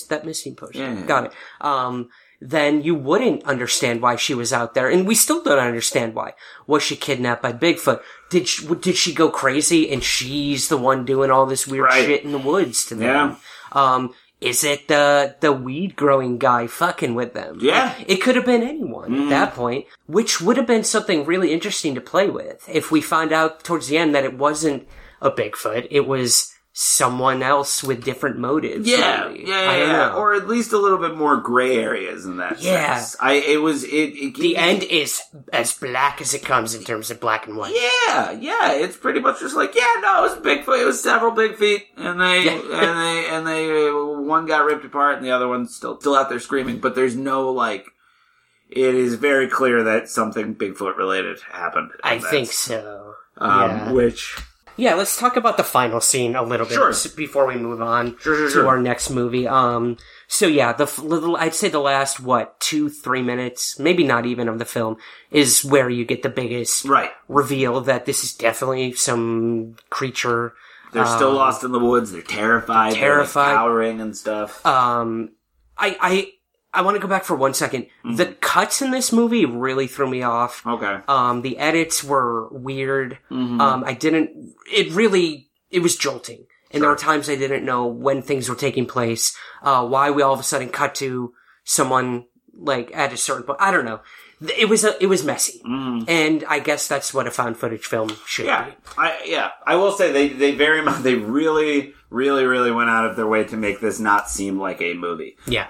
got it. Then you wouldn't understand why she was out there, and we still don't understand why. Was she kidnapped by Bigfoot? Did she go crazy and she's the one doing all this weird shit in the woods to them? Yeah. Is it the weed growing guy fucking with them? Yeah. Like, it could have been anyone at that point, which would have been something really interesting to play with if we find out towards the end that it wasn't a Bigfoot, it was someone else with different motives. I don't know. Or at least a little bit more gray areas in that sense. The end is as black as it comes in terms of black and white. Yeah, it's pretty much just like, it was Bigfoot, it was several big feet, and they one got ripped apart and the other one's still out there screaming, but there's no, like, it is very clear that something Bigfoot related happened. I think so. Which... Yeah, let's talk about the final scene a little bit before we move on to our next movie. I'd say the last, 2-3 minutes, maybe not even of the film, is where you get the biggest reveal that this is definitely some creature. They're still lost in the woods. They're terrified. They're like cowering and stuff. I want to go back for 1 second. Mm-hmm. The cuts in this movie really threw me off. Okay. The edits were weird. Mm-hmm. It was jolting. And there were times I didn't know when things were taking place, why we all of a sudden cut to someone, like, at a certain point. I don't know. It was messy. And I guess that's what a found footage film should be. I will say they very much, they really, really, really went out of their way to make this not seem like a movie. Yeah.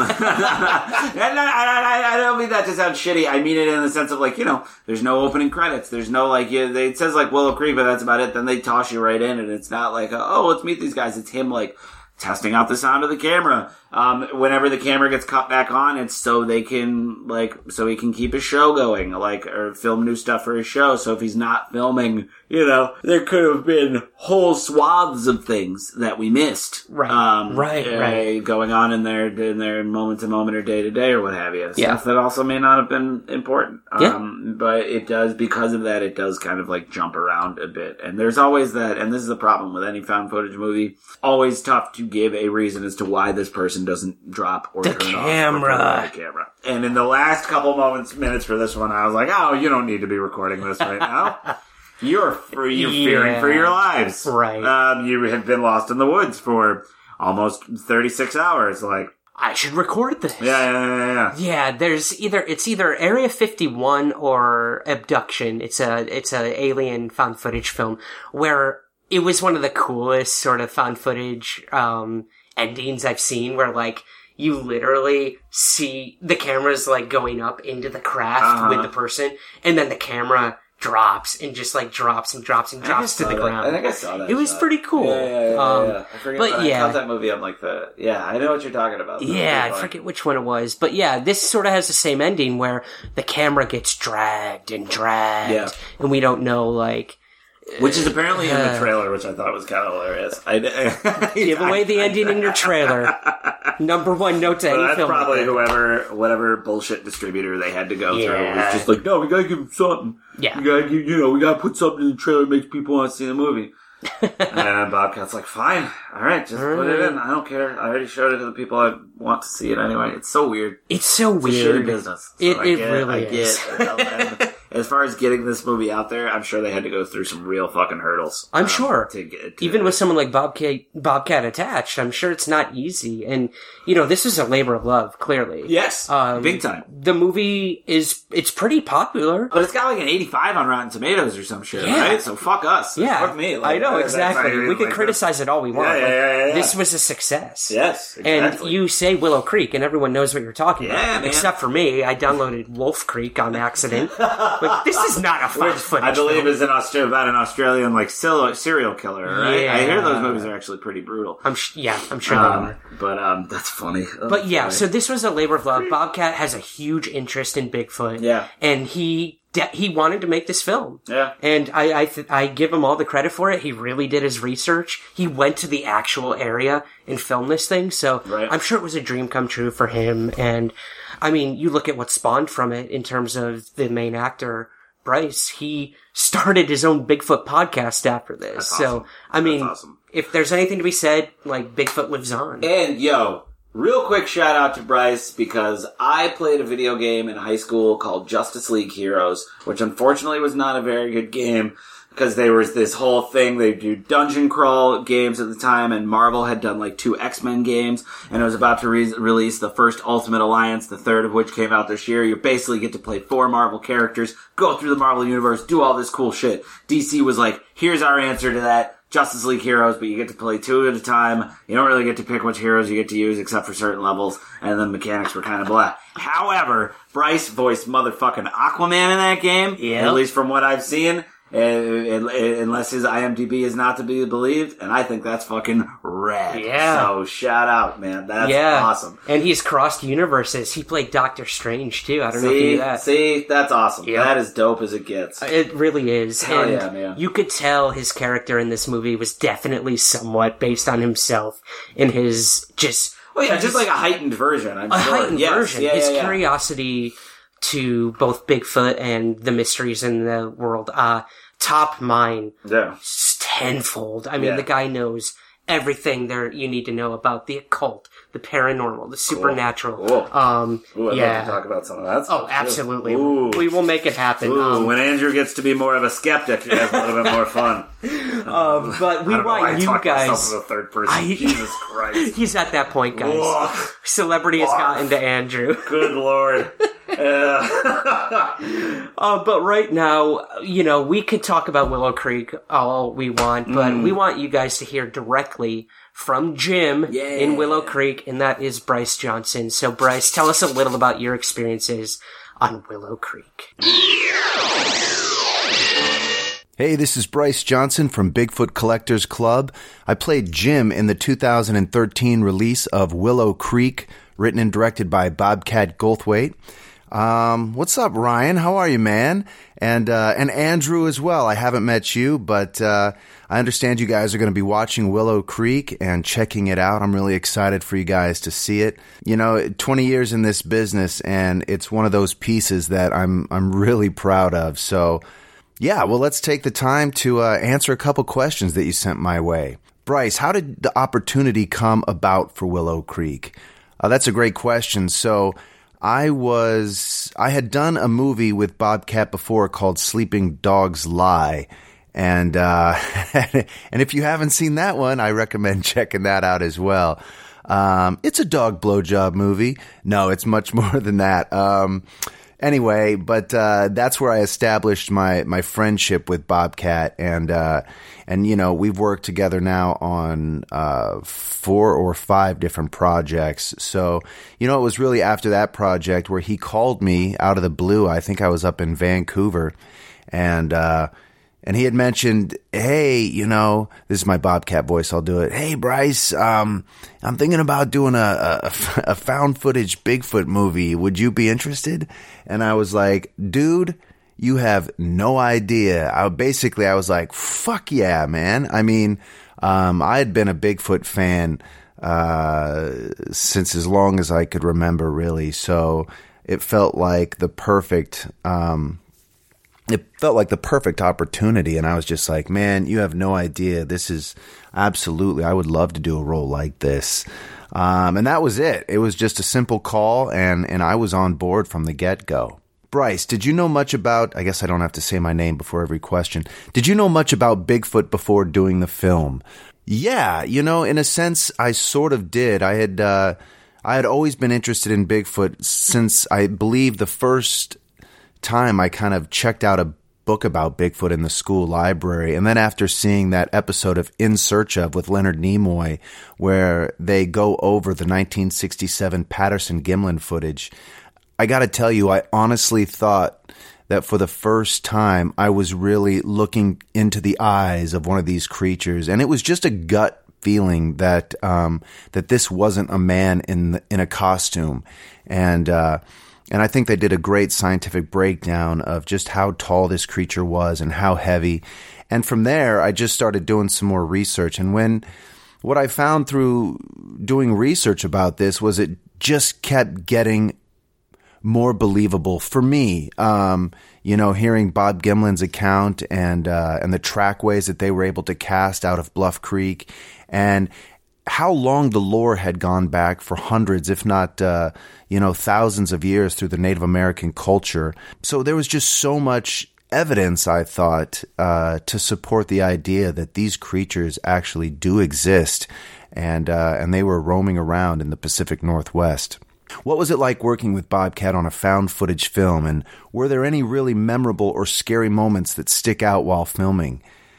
I don't mean that to sound shitty. I mean it in the sense of, like, you know, there's no opening credits. There's no, like, it says, like, Willow Creek, but that's about it. Then they toss you right in, and it's not like, oh, let's meet these guys. It's him, like, testing out the sound of the camera. Whenever the camera gets cut back on, it's so they can, like, so he can keep his show going, like, or film new stuff for his show. So if he's not filming, you know, there could have been whole swaths of things that we missed. Right. Going on in their moment to moment or day to day or what have you. Stuff that also may not have been important. But it does, because of that, it does kind of, like, jump around a bit. And there's always that, and this is the problem with any found footage movie, always tough to give a reason as to why this person doesn't drop or turn off the camera. And in the last couple minutes for this one, I was like, oh, you don't need to be recording this right now. You're fearing for your lives. Right. You have been lost in the woods for almost 36 hours. Like, I should record this. Yeah. Yeah, it's either Area 51 or Abduction. It's a alien found footage film where it was one of the coolest sort of found footage endings I've seen, where, like, you literally see the cameras, like, going up into the craft with the person, and then the camera drops and just, like, drops to the ground. I think I saw that. It was pretty cool. Yeah. I forget, I caught that movie on, like, I know what you're talking about. I forget which one it was. But yeah, this sort of has the same ending where the camera gets dragged, and we don't know, like, which is apparently in the trailer, which I thought was kind of hilarious. Give away the ending in your trailer. Number one note to any that's film. That's probably whatever bullshit distributor they had to go through. It was just like, no, we gotta give them something. Yeah. We gotta put something in the trailer that makes people want to see the movie. And Bobcat's like, fine, alright, just put it in. I don't care. I already showed it to the people I want to see it anyway. It's so weird. It's so it's weird. A shitty business. So it really is. As far as getting this movie out there, I'm sure they had to go through some real fucking hurdles. I'm sure. Even with someone like Bobcat attached, I'm sure it's not easy. And, you know, this is a labor of love, clearly. Yes. Big time. The movie it's pretty popular. But it's got like an 85 on Rotten Tomatoes or some shit, right? So fuck us. Yeah. Fuck me. Like, I know, exactly. We can criticize it all we want. Yeah. This was a success. Yes, exactly. And you say Willow Creek, and everyone knows what you're talking about. Man. Except for me. I downloaded Wolf Creek on accident. But this is not a found footage I believe film. is about an Australian, like, serial killer, right? Yeah. I hear those movies are actually pretty brutal. I'm sure they are. But that's funny. But yeah, so this was a labor of love. Bobcat has a huge interest in Bigfoot. Yeah. And he wanted to make this film. Yeah. And I give him all the credit for it. He really did his research. He went to the actual area and filmed this thing. So I'm sure it was a dream come true for him. And I mean, you look at what spawned from it in terms of the main actor, Bryce. He started his own Bigfoot podcast after this. That's so, awesome. I mean, awesome. If there's anything to be said, like, Bigfoot lives on. And, real quick shout out to Bryce, because I played a video game in high school called Justice League Heroes, which unfortunately was not a very good game, because there was this whole thing, they do dungeon crawl games at the time, and Marvel had done like 2 X-Men games, and it was about to release the first Ultimate Alliance, the third of which came out this year. You basically get to play 4 Marvel characters, go through the Marvel universe, do all this cool shit. DC was like, here's our answer to that. Justice League Heroes, but you get to play 2 at a time. You don't really get to pick which heroes you get to use except for certain levels, and the mechanics were kind of blah. However, Bryce voiced motherfucking Aquaman in that game, at least from what I've seen, unless his IMDb is not to be believed, and I think that's fucking rad. Yeah. So shout out, man. That's awesome. And he's crossed universes. He played Doctor Strange, too. I don't know if you knew that. See, that's awesome. Yep. That is dope as it gets. It really is. Hell and yeah, man. You could tell his character in this movie was definitely somewhat based on himself in his just... Well, yeah, just like a heightened version, I'm sure. Heightened version. His curiosity to both Bigfoot and the mysteries in the world, top mine tenfold. I mean, the guy knows everything there you need to know about the occult, the paranormal, the supernatural. Cool. I'd love to talk about some of that stuff. Oh, absolutely. Ooh. We will make it happen. When Andrew gets to be more of a skeptic, it has a little bit more fun. But we want you guys. Myself as a third person. Jesus Christ. He's at that point, guys. Whoa. Celebrity has gotten to Andrew. Good Lord. But right now, we could talk about Willow Creek all we want, but we want you guys to hear directly from Jim in Willow Creek, and that is Bryce Johnson. So, Bryce, tell us a little about your experiences on Willow Creek. Hey, this is Bryce Johnson from Bigfoot Collectors Club. I played Jim in the 2013 release of Willow Creek, written and directed by Bobcat Goldthwait. What's up, Ryan? How are you, man? And Andrew as well. I haven't met you, but I understand you guys are going to be watching Willow Creek and checking it out. I'm really excited for you guys to see it. 20 years in this business, and it's one of those pieces that I'm really proud of. So, yeah, well, let's take the time to answer a couple questions that you sent my way. Bryce, how did the opportunity come about for Willow Creek? That's a great question. So, I had done a movie with Bobcat before called Sleeping Dogs Lie. And and if you haven't seen that one, I recommend checking that out as well. It's a dog blowjob movie. No, it's much more than that. Anyway, but that's where I established my friendship with Bobcat, and we've worked together now on 4 or 5 different projects. So, it was really after that project where he called me out of the blue. I think I was up in Vancouver, and he had mentioned, hey, this is my Bobcat voice, I'll do it. Hey, Bryce, I'm thinking about doing a found footage Bigfoot movie. Would you be interested? And I was like, dude, you have no idea. I was like, fuck yeah, man. I mean, I had been a Bigfoot fan since as long as I could remember, really. So it felt like the perfect opportunity, and I was just like, man, you have no idea. This is absolutely, I would love to do a role like this. And that was it. It was just a simple call, and I was on board from the get-go. Bryce, did you know much about, I guess I don't have to say my name before every question. Did you know much about Bigfoot before doing the film? Yeah, in a sense, I sort of did. I had always been interested in Bigfoot since, I believe, the first time I kind of checked out a book about Bigfoot in the school library. And then after seeing that episode of In Search Of with Leonard Nimoy, where they go over the 1967 Patterson-Gimlin footage, I got to tell you, I honestly thought that for the first time, I was really looking into the eyes of one of these creatures. And it was just a gut feeling that that this wasn't a man in a costume. And I think they did a great scientific breakdown of just how tall this creature was and how heavy. And from there, I just started doing some more research. And what I found through doing research about this was it just kept getting more believable for me. Hearing Bob Gimlin's account and the trackways that they were able to cast out of Bluff Creek, and how long the lore had gone back for hundreds, if not, thousands of years through the Native American culture. So there was just so much evidence, I thought, to support the idea that these creatures actually do exist, and they were roaming around in the Pacific Northwest. What was it like working with Bobcat on a found footage film, and were there any really memorable or scary moments that stick out while filming?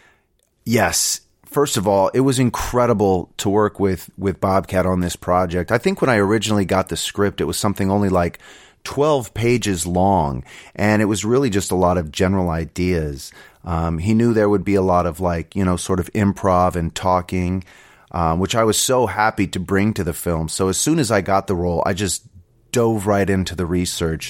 Yes. First of all, it was incredible to work with Bobcat on this project. I think when I originally got the script, it was something only like 12 pages long, and it was really just a lot of general ideas. He knew there would be a lot of sort of improv and talking, which I was so happy to bring to the film. So as soon as I got the role, I just dove right into the research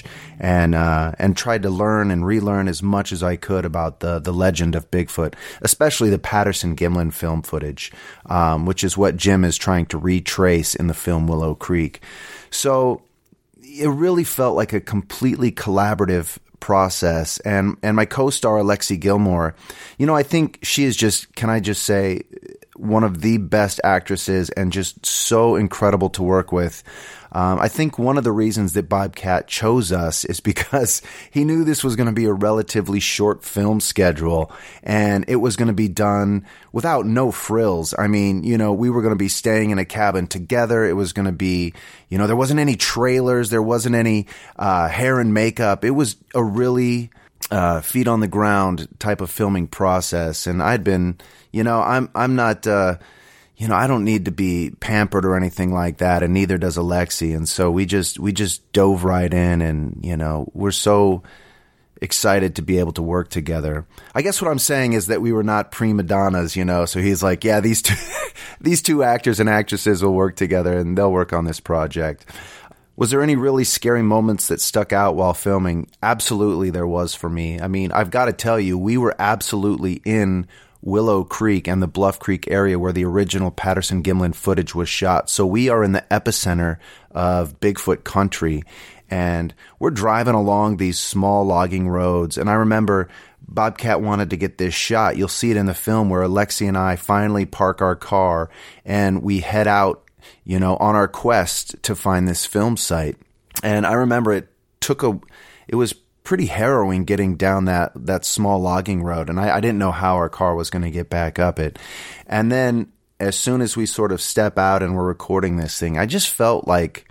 and tried to learn and relearn as much as I could about the legend of Bigfoot, especially the Patterson-Gimlin film footage, which is what Jim is trying to retrace in the film Willow Creek. So it really felt like a completely collaborative process. And my co-star, Alexi Gilmore, I think she is just, can I just say, one of the best actresses and just so incredible to work with. I think one of the reasons that Bobcat chose us is because he knew this was going to be a relatively short film schedule, and it was going to be done without no frills. I mean, we were going to be staying in a cabin together. It was going to be, there wasn't any trailers. There wasn't any hair and makeup. It was a really feet on the ground type of filming process. And I'd been, I'm not... I don't need to be pampered or anything like that, and neither does Alexi. And so we just dove right in, and, we're so excited to be able to work together. I guess what I'm saying is that we were not prima donnas, so he's like, yeah, these two actors and actresses will work together and they'll work on this project. Was there any really scary moments that stuck out while filming? Absolutely there was for me. I mean, I've got to tell you, we were absolutely in Willow Creek and the Bluff Creek area where the original Patterson-Gimlin footage was shot. So we are in the epicenter of Bigfoot country, and we're driving along these small logging roads. And I remember Bobcat wanted to get this shot. You'll see it in the film where Alexi and I finally park our car and we head out, on our quest to find this film site. And I remember it was pretty harrowing getting down that small logging road, and I didn't know how our car was going to get back up it. And then as soon as we sort of step out and we're recording this thing, I just felt like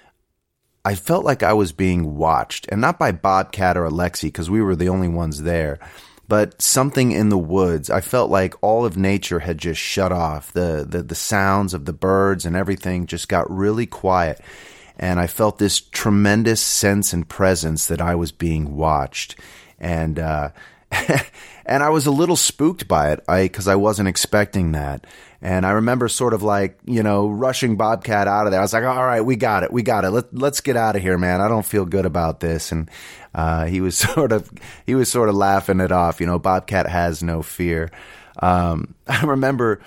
I was being watched, and not by Bobcat or Alexi, because we were the only ones there, but something in the woods. I felt like all of nature had just shut off. The sounds of the birds and everything just got really quiet. And I felt this tremendous sense and presence that I was being watched. And and I was a little spooked by it because I wasn't expecting that. And I remember sort of like, rushing Bobcat out of there. I was like, all right, we got it. Let's get out of here, man. I don't feel good about this. And he was sort of laughing it off. Bobcat has no fear. I remember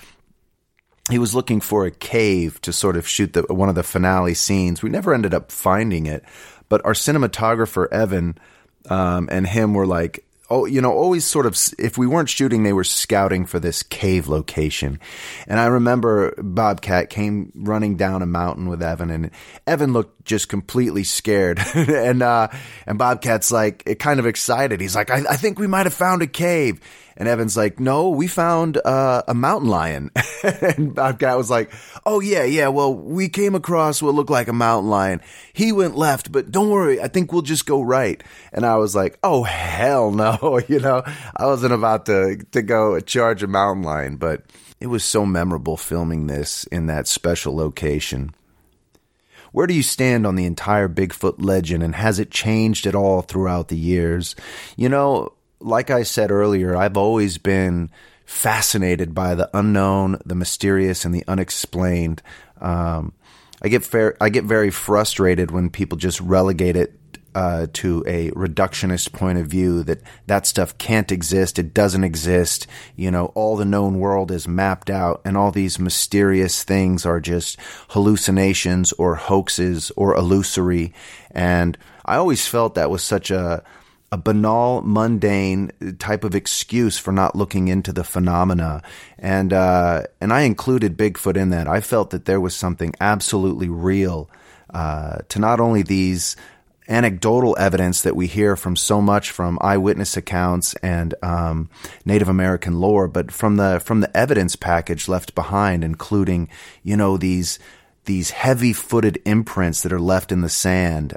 he was looking for a cave to sort of shoot one of the finale scenes. We never ended up finding it, but our cinematographer, Evan, and him were like, always sort of, if we weren't shooting, they were scouting for this cave location. And I remember Bobcat came running down a mountain with Evan, and Evan looked just completely scared. and Bobcat's like, kind of excited. He's like, I think we might have found a cave. And Evan's like, no, we found a mountain lion. And Bobcat was like, oh, yeah, well, we came across what looked like a mountain lion. He went left, but don't worry, I think we'll just go right. And I was like, oh, hell no. I wasn't about to go charge a mountain lion, but it was so memorable filming this in that special location. Where do you stand on the entire Bigfoot legend, and has it changed at all throughout the years? Like I said earlier, I've always been fascinated by the unknown, the mysterious, and the unexplained. I get very frustrated when people just relegate it to a reductionist point of view, that stuff can't exist, it doesn't exist, all the known world is mapped out, and all these mysterious things are just hallucinations or hoaxes or illusory. And I always felt that was such a banal, mundane type of excuse for not looking into the phenomena. And I included Bigfoot in that. I felt that there was something absolutely real to not only these anecdotal evidence that we hear from so much from eyewitness accounts and Native American lore, but from the evidence package left behind, including, these heavy-footed imprints that are left in the sand.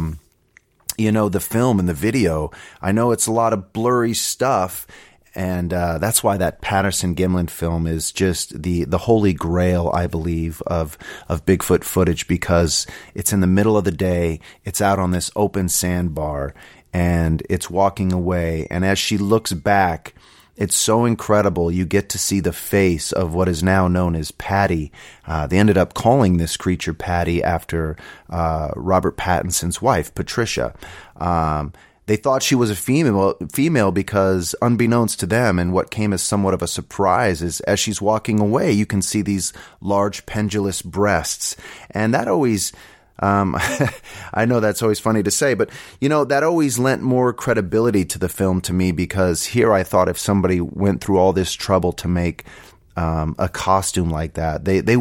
The film and the video, I know it's a lot of blurry stuff, and that's why that Patterson-Gimlin film is just the holy grail, I believe, of Bigfoot footage, because it's in the middle of the day, it's out on this open sandbar, and it's walking away, and as she looks back, it's so incredible. You get to see the face of what is now known as Patty. They ended up calling this creature Patty after Robert Pattinson's wife, Patricia. They thought she was a female because, unbeknownst to them, and what came as somewhat of a surprise, is as she's walking away, you can see these large pendulous breasts. And that always... I know that's always funny to say, but that always lent more credibility to the film to me, because here I thought if somebody went through all this trouble to make a costume like that. They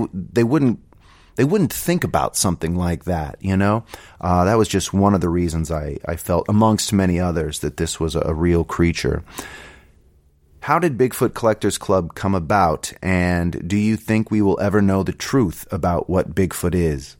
wouldn't think about something like that, you know? That was just one of the reasons I felt, amongst many others, that this was a real creature. How did Bigfoot Collectors Club come about, and do you think we will ever know the truth about what Bigfoot is?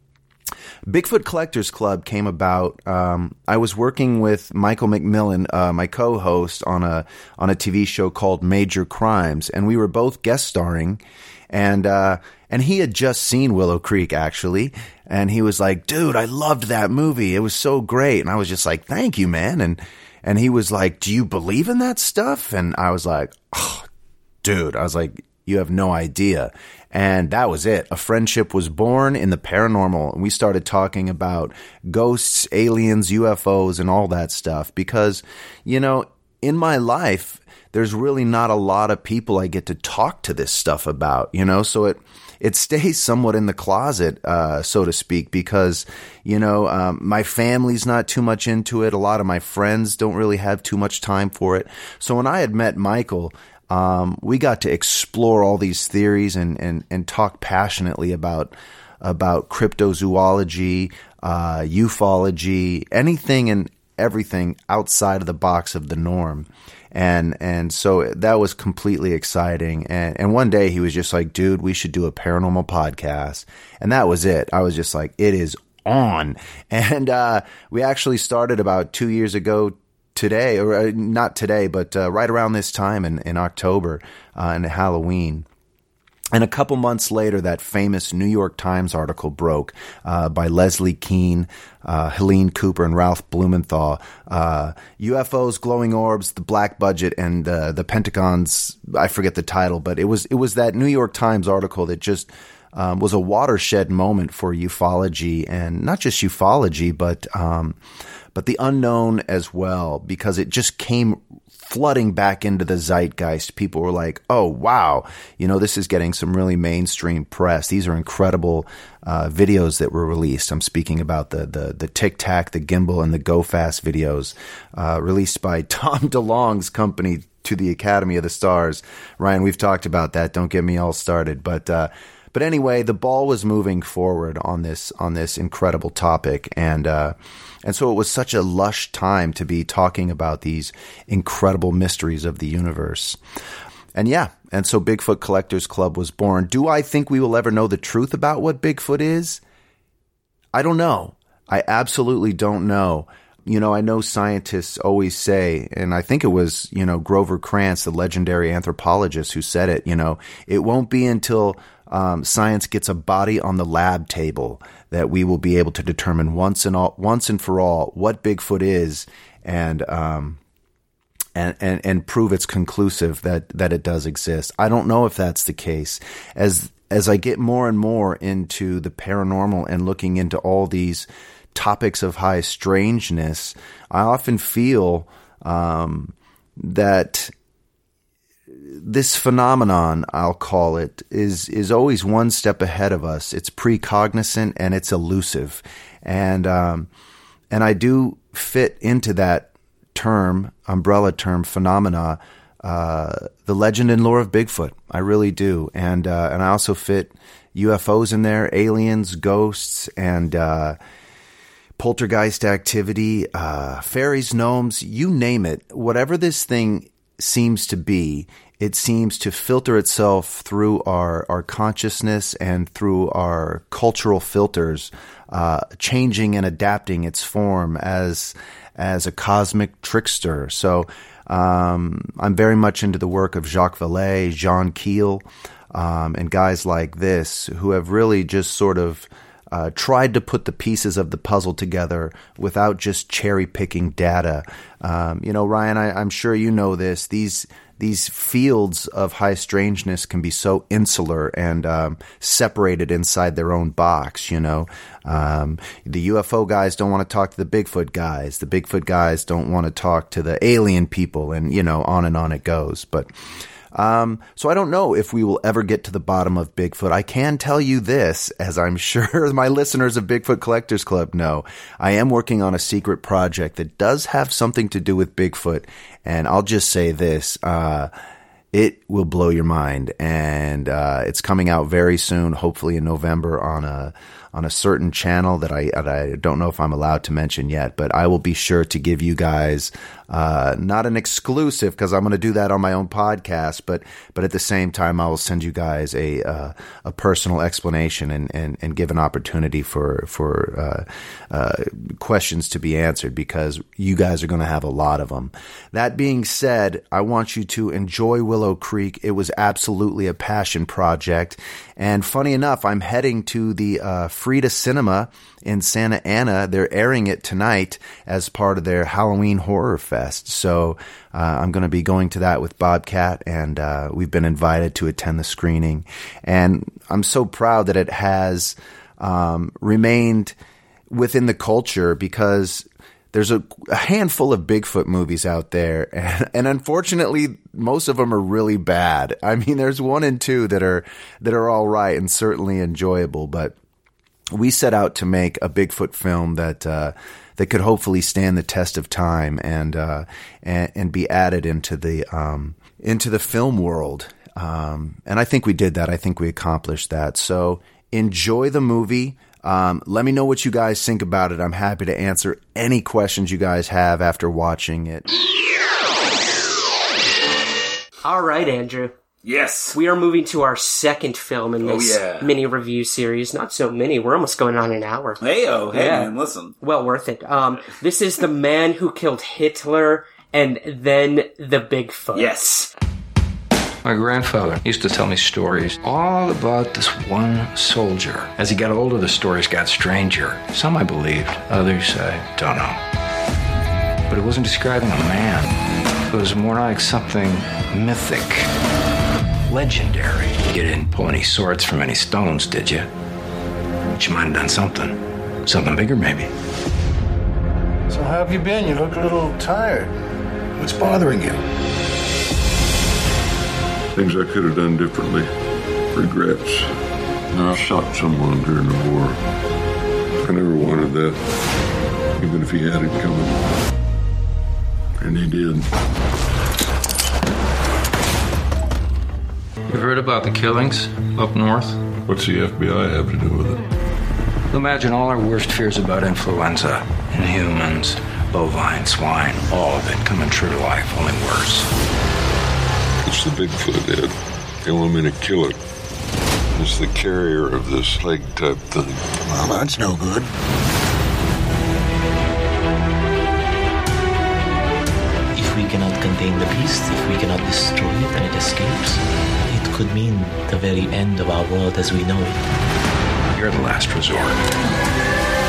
Bigfoot Collectors Club came about, I was working with Michael McMillan, my co-host, on a TV show called Major Crimes, and we were both guest starring, and he had just seen Willow Creek, actually, and he was like, dude, I loved that movie. It was so great. And I was just like, thank you, man. And he was like, do you believe in that stuff? And I was like, oh, dude, I was like, you have no idea. And that was it. A friendship was born in the paranormal. And we started talking about ghosts, aliens, UFOs, and all that stuff. Because, you know, in my life, there's really not a lot of people I get to talk to this stuff about, you know? So it stays somewhat in the closet, so to speak, because, you know, my family's not too much into it. A lot of my friends don't really have too much time for it. So when I had met Michael, we got to explore all these theories and talk passionately about cryptozoology, ufology, anything and everything outside of the box of the norm. And so that was completely exciting. And one day he was just like, dude, we should do a paranormal podcast. And that was it. I was just like, it is on. And we actually started about 2 years ago today, or not today, but right around this time in October, in Halloween. And a couple months later, that famous New York Times article broke by Leslie Kean, Helene Cooper, and Ralph Blumenthal. UFOs, glowing orbs, the black budget, and the Pentagon's, I forget the title, but it was that New York Times article that just was a watershed moment for ufology, and not just ufology, but the unknown as well, because it just came flooding back into the zeitgeist. People were like, oh, wow, you know, this is getting some really mainstream press. These are incredible videos that were released. I'm speaking about the Tic Tac, the Gimbal, and the Go Fast videos released by Tom DeLonge's company, To the Academy of the Stars. Ryan, we've talked about that. Don't get me all started. But anyway, the ball was moving forward on this incredible topic, and so it was such a lush time to be talking about these incredible mysteries of the universe. And so Bigfoot Collectors Club was born. Do I think we will ever know the truth about what Bigfoot is? I don't know. I absolutely don't know. You know, I know scientists always say, and I think it was, you know, Grover Krantz, the legendary anthropologist, who said it, you know, it won't be until science gets a body on the lab table that we will be able to determine once and for all what Bigfoot is, and prove it's conclusive that it does exist. I don't know if that's the case. As I get more and more into the paranormal and looking into all these topics of high strangeness, I often feel that this phenomenon, I'll call it, is always one step ahead of us. It's precognizant and it's elusive, and I do fit into that umbrella term, phenomena, the legend and lore of Bigfoot. I really do, and I also fit UFOs in there, aliens, ghosts, and poltergeist activity, fairies, gnomes, you name it. Whatever this thing seems to be, it seems to filter itself through our consciousness and through our cultural filters, changing and adapting its form as a cosmic trickster. So I'm very much into the work of Jacques Vallée, Jean Keel, and guys like this who have really just sort of tried to put the pieces of the puzzle together without just cherry-picking data. You know, Ryan, I'm sure you know this. These fields of high strangeness can be so insular and separated inside their own box, you know. The UFO guys don't want to talk to the Bigfoot guys. The Bigfoot guys don't want to talk to the alien people, and, you know, on and on it goes. But so I don't know if we will ever get to the bottom of Bigfoot. I can tell you this, as I'm sure my listeners of Bigfoot Collectors Club know, I am working on a secret project that does have something to do with Bigfoot. And I'll just say this, it will blow your mind. And it's coming out very soon, hopefully in November on a certain channel that I don't know if I'm allowed to mention yet, but I will be sure to give you guys not an exclusive, because I'm going to do that on my own podcast, but at the same time I will send you guys a personal explanation and give an opportunity for questions to be answered, because you guys are going to have a lot of them. That being said, I want you to enjoy Willow Creek. It was absolutely a passion project, and funny enough, I'm heading to the Frida Cinema in Santa Ana. They're airing it tonight as part of their Halloween Horror Fest. So I'm going to be going to that with Bobcat, and we've been invited to attend the screening. And I'm so proud that it has remained within the culture, because there's a handful of Bigfoot movies out there, and unfortunately, most of them are really bad. I mean, there's 1 and 2 that are all right and certainly enjoyable, but we set out to make a Bigfoot film that could hopefully stand the test of time and be added into the film world. And I think we did that. I think we accomplished that. So enjoy the movie. Let me know what you guys think about it. I'm happy to answer any questions you guys have after watching it. All right, Andrew. Yes. We are moving to our second film in this mini review series. Not so mini. We're almost going on an hour. Hey, man, listen. Well worth it. This is The Man Who Killed Hitler and Then the Bigfoot. Yes. My grandfather used to tell me stories all about this one soldier. As he got older, the stories got stranger. Some I believed, others I don't know. But it wasn't describing a man. It was more like something mythic, legendary. You didn't pull any swords from any stones, did you? But you might have done something. Something bigger, maybe. So how have you been? You look a little tired. What's bothering you? Things I could have done differently. Regrets. I shot someone during the war. I never wanted that, even if he had it coming. And he did. You've heard about the killings up north? What's the FBI have to do with it? Imagine all our worst fears about influenza, inhumans, bovine, swine, all of it coming true to life, only worse. It's the Bigfoot, Ed. They want me to kill it. It's the carrier of this plague-type thing. Well, that's no good. If we cannot contain the beast, if we cannot destroy it and it escapes, it could mean the very end of our world as we know it. You're the last resort.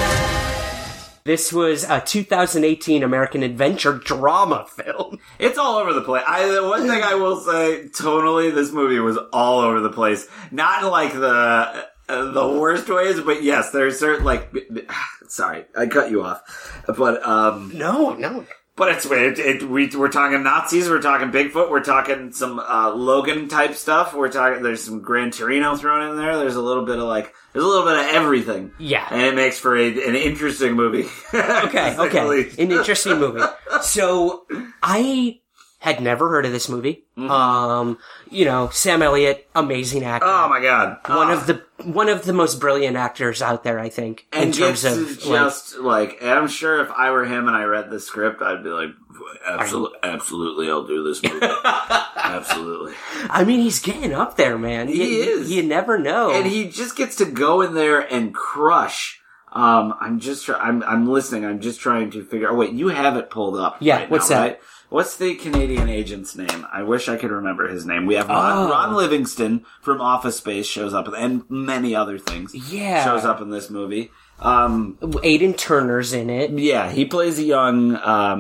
This was a 2018 American adventure drama film. It's all over the place. The one thing I will say, tonally, this movie was all over the place. Not in like the worst ways, but yes, there's certain sorry, I cut you off, but no. But we're talking Nazis, we're talking Bigfoot, we're talking some Logan type stuff. There's some Gran Torino thrown in there. There's a little bit of everything. Yeah, and it makes for an interesting movie. Okay, an interesting movie. So I had never heard of this movie. Mm-hmm. Sam Elliott, amazing actor. Oh my god, one of the most brilliant actors out there, I think. And in terms of I'm sure if I were him and I read the script, I'd be like, absolutely, I'll do this movie. Absolutely. I mean, he's getting up there, man. He is. You never know, and he just gets to go in there and crush. I'm listening. I'm just trying to figure. Oh wait, you have it pulled up. Yeah. Right what's now, that? Right? What's the Canadian agent's name? I wish I could remember his name. We have Ron Livingston from Office Space shows up, and many other things. Yeah, shows up in this movie. Aidan Turner's in it. Yeah, he plays a young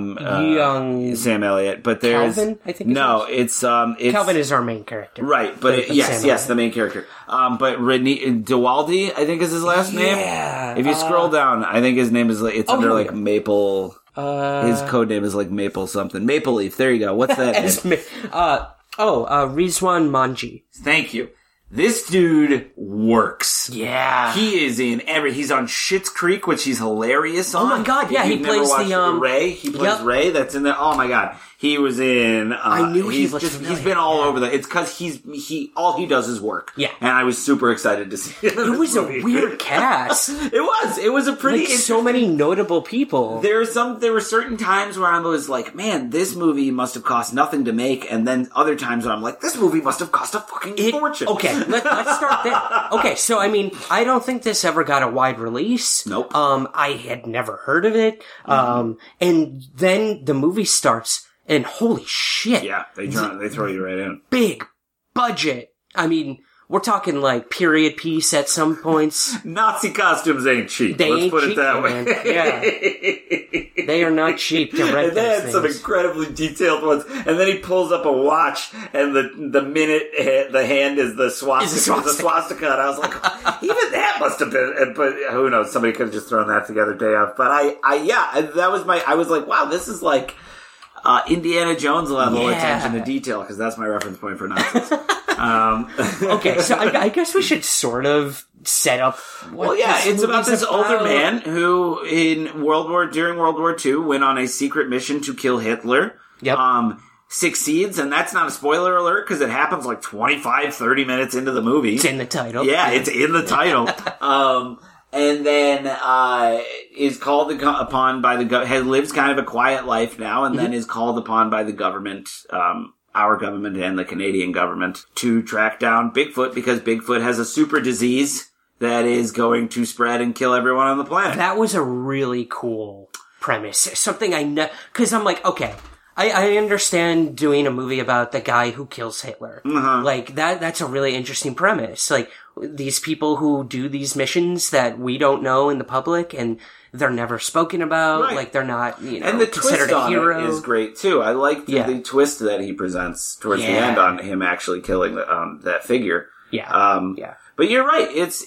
Sam Elliott. But there's Calvin. I think it's Calvin is our main character, right? But yes, the main character. But Redney Diwaldi, I think is his last name. Yeah. If you scroll down, I think his name is under Maple. His code name is like Maple something. Maple Leaf. There you go. What's that name? Rizwan Manji. Thank you. This dude works. Yeah. He is he's on Schitt's Creek, which he's hilarious on. Oh my god, yeah, he plays Ray. He plays Ray, that's in there. Oh my god. He was in. I knew he's been all over the. It's because all he does is work. Yeah, and I was super excited to see it. It was a weird cast. It was a pretty. So many notable people. There were certain times where I was like, man, this movie must have cost nothing to make, and then other times when I'm like, this movie must have cost a fucking fortune. Okay, let's start there. Okay, so I mean, I don't think this ever got a wide release. Nope. I had never heard of it. And then the movie starts. And holy shit. Yeah, they throw you right in. Big budget. I mean, we're talking like period piece at some points. Nazi costumes ain't cheap. Let's put it that way. Yeah. They are not cheap to rent. And they had some incredibly detailed ones. And then he pulls up a watch, and the minute the hand is the swastika. And I was like, even that must have been. But who knows? Somebody could have just thrown that together day of. But that was I was like, wow, this is like. Indiana Jones level attention to detail, because that's my reference point for Nazis. Okay, so I guess we should sort of set up. It's about this older man who, during World War II, went on a secret mission to kill Hitler. Yep. Succeeds, and that's not a spoiler alert because it happens like 25-30 minutes into the movie. It's in the title. Yeah, it's in the title. And then is called upon by lives kind of a quiet life now, and then is called upon by the government, our government and the Canadian government, to track down Bigfoot, because Bigfoot has a super disease that is going to spread and kill everyone on the planet. That was a really cool premise. Something I know, because I'm like, okay, I understand doing a movie about the guy who kills Hitler. Uh-huh. Like, that's a really interesting premise. Like, these people who do these missions that we don't know in the public, and they're never spoken about. Right. Like, they're not, and the considered twist a hero. on it is great too. I like the twist that he presents towards the end on him actually killing that figure. Yeah. But you're right. It's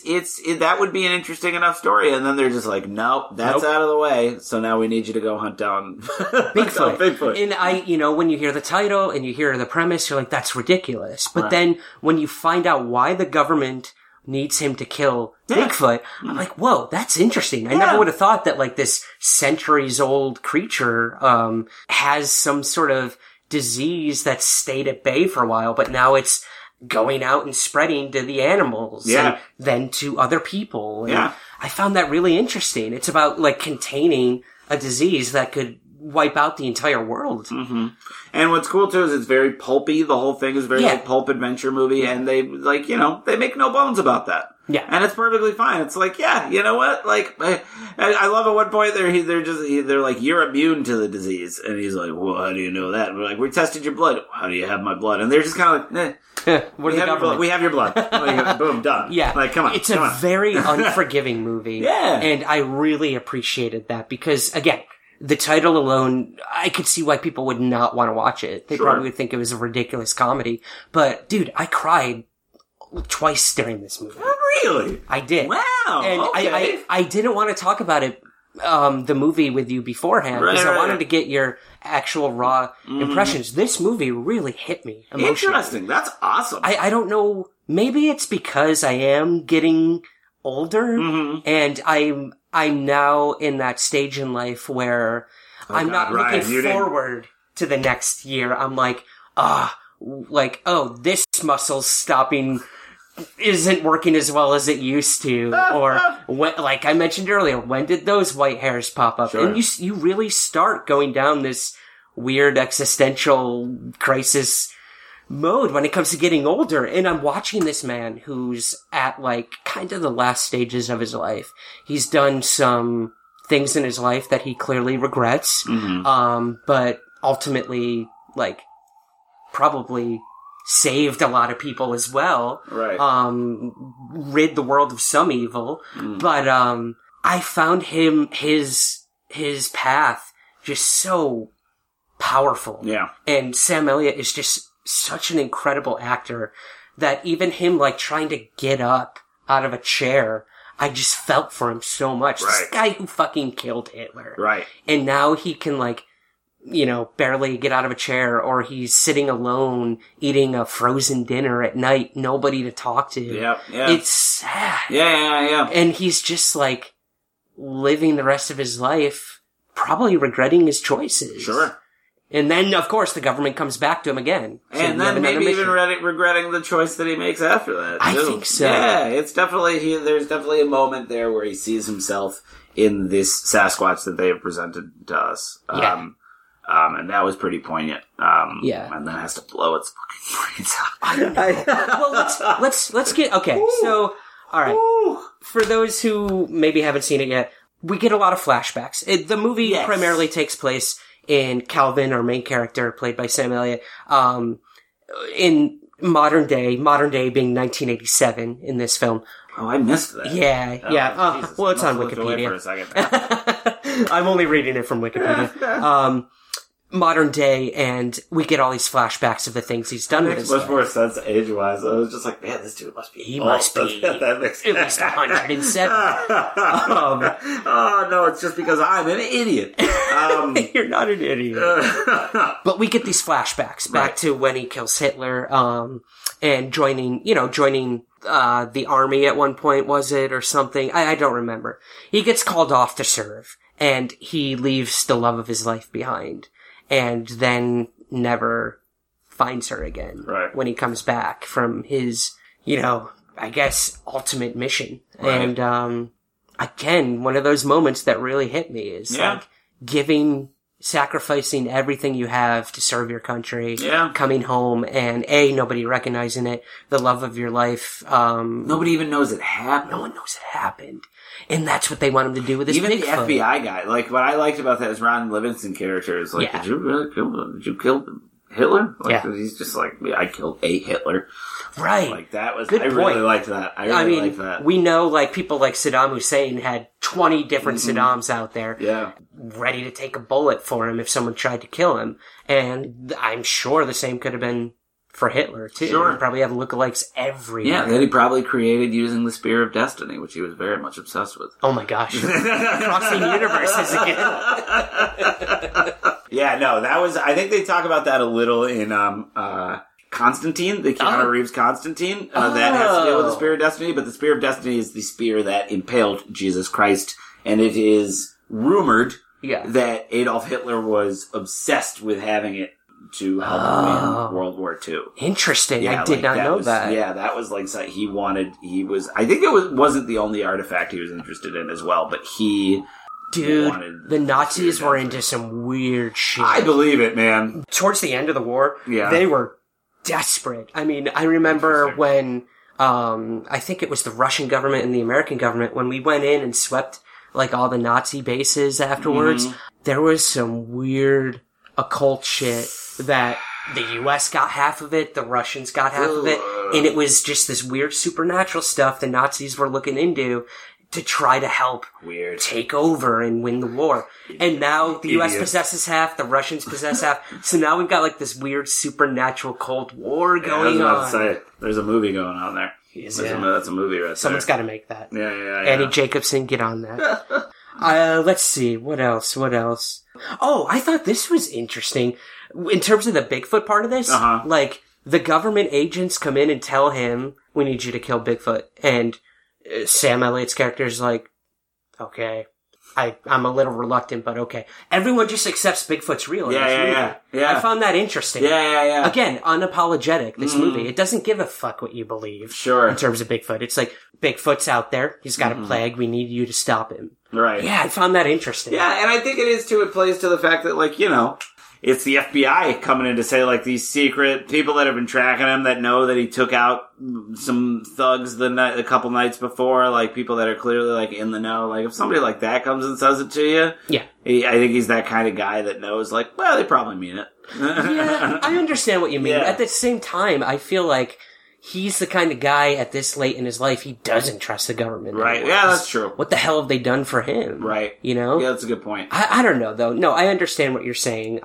that would be an interesting enough story, and then they're just like, nope, that's out of the way. So now we need you to go hunt down Bigfoot. Bigfoot. And when you hear the title and you hear the premise, you're like, that's ridiculous. But then when you find out why the government needs him to kill Bigfoot, I'm like, whoa, that's interesting. I never would have thought that like this centuries old creature has some sort of disease that stayed at bay for a while, but now it's going out and spreading to the animals and then to other people. And I found that really interesting. It's about like containing a disease that could wipe out the entire world. Mm-hmm. And what's cool too is it's very pulpy. The whole thing is very like pulp adventure movie, and they they make no bones about that. Yeah. And it's perfectly fine. It's like, you know what? Like, I love at one point they're like, you're immune to the disease. And he's like, well, how do you know that? And we're like, we tested your blood. How do you have my blood? And they're just kind of like, we have your blood. Like, boom, done. Yeah. Like, come on. It's a very unforgiving movie. Yeah. And I really appreciated that because, again, the title alone, I could see why people would not want to watch it. They probably would think it was a ridiculous comedy. But, dude, I cried twice during this movie. Really? I did. Wow. And okay. I didn't want to talk about it, the movie with you beforehand, because I wanted to get your actual raw impressions. This movie really hit me emotionally. Interesting. That's awesome. I don't know. Maybe it's because I am getting older, and I'm now in that stage in life where I'm not looking forward to the next year. I'm like, this muscle's stopping, isn't working as well as it used to. Or, like I mentioned earlier, when did those white hairs pop up? Sure. And you really start going down this weird existential crisis mode when it comes to getting older. And I'm watching this man who's at like kind of the last stages of his life. He's done some things in his life that he clearly regrets. But ultimately, like, probably saved a lot of people as well. Right. Rid the world of some evil. But, I found his path just so powerful. Yeah. And Sam Elliott is just such an incredible actor that even him, like, trying to get up out of a chair, I just felt for him so much. Right. This guy who fucking killed Hitler. Right. And now he can, like, barely get out of a chair, or he's sitting alone eating a frozen dinner at night, nobody to talk to. Yeah. It's sad. Yeah. And he's just, like, living the rest of his life probably regretting his choices. Sure. And then, of course, the government comes back to him again. So and then maybe even regretting the choice that he makes after that, too. I think so. Yeah, it's definitely, there's definitely a moment there where he sees himself in this Sasquatch that they have presented to us. Yeah. And that was pretty poignant. Yeah. And then has to blow its fucking brains out. Well, let's get, okay, so, alright. For those who maybe haven't seen it yet, we get a lot of flashbacks. The movie primarily takes place in Calvin, our main character, played by Sam Elliott, in modern day being 1987 in this film. Oh, I missed that. Yeah. Well, it's on Wikipedia. For a second. I'm only reading it from Wikipedia. Modern day, and we get all these flashbacks of the things he's done with his life. Much more sense age-wise. I was just like, man, this dude must be He must be that makes at least 107. Oh, no, it's just because I'm an idiot. You're not an idiot. But we get these flashbacks back to when he kills Hitler, and joining the army at one point, was it, or something? I don't remember. He gets called off to serve, and he leaves the love of his life behind, and then never finds her again when he comes back from his, I guess, ultimate mission. Right. And, again, one of those moments that really hit me is like sacrificing everything you have to serve your country, coming home, and nobody recognizing it, the love of your life. Nobody even knows it happened. No one knows it happened. And that's what they want him to do with this Even Bigfoot. the FBI guy. Like, what I liked about that is Ron Livingston character is like, did you really kill Hitler? Like, he's just like, I killed a Hitler. Right. Like, that was, Good I point. really liked that. I really liked that. We know, like, people like Saddam Hussein had 20 different Saddams out there. Yeah. Ready to take a bullet for him if someone tried to kill him. And I'm sure the same could have been for Hitler, too. Sure. He probably have lookalikes everywhere. Yeah, that he probably created using the Spear of Destiny, which he was very much obsessed with. Oh my gosh. Crossing universes again. Yeah, no, that was, I think they talk about that a little in, Constantine, the Keanu Reeves Constantine, that has to do with the Spear of Destiny, but the Spear of Destiny is the spear that impaled Jesus Christ, and it is rumored that Adolf Hitler was obsessed with having it to help win World War II. Interesting. Yeah, I did not know that. Yeah, that was like, I think it wasn't the only artifact he was interested in as well, but Dude, the Nazis were into some weird shit. I believe it, man. Towards the end of the war, they were desperate. I mean, I remember when, I think it was the Russian government and the American government, when we went in and swept, like, all the Nazi bases afterwards, there was some weird occult shit that the US got half of it, the Russians got half of it, and it was just this weird supernatural stuff the Nazis were looking into to try to help take over and win the war. And now the US possesses half, the Russians possess half, so now we've got like this weird supernatural Cold War going on. I was about to say, there's a movie going on there. That's a movie right there. Someone's got to make that. Yeah. Annie Jacobson, get on that. Let's see, what else? Oh, I thought this was interesting. In terms of the Bigfoot part of this, like, the government agents come in and tell him, we need you to kill Bigfoot. And Sam Elliott's character is like, okay, I'm a little reluctant, but okay. Everyone just accepts Bigfoot's real. Yeah. I found that interesting. Yeah. Again, unapologetic, this movie. It doesn't give a fuck what you believe. Sure. In terms of Bigfoot. It's like, Bigfoot's out there. He's got a plague. We need you to stop him. Right. Yeah, I found that interesting. Yeah, and I think it is, too. It plays to the fact that, like, it's the FBI coming in to say, like, these secret people that have been tracking him that know that he took out some thugs a couple nights before, like, people that are clearly, like, in the know. Like, if somebody like that comes and says it to you, I think he's that kind of guy that knows, like, well, they probably mean it. Yeah, I understand what you mean. At the same time, I feel like he's the kind of guy at this late in his life, he doesn't trust the government. Right. anymore. Yeah, that's true. What the hell have they done for him? Right. Yeah, that's a good point. I don't know, though. No, I understand what you're saying.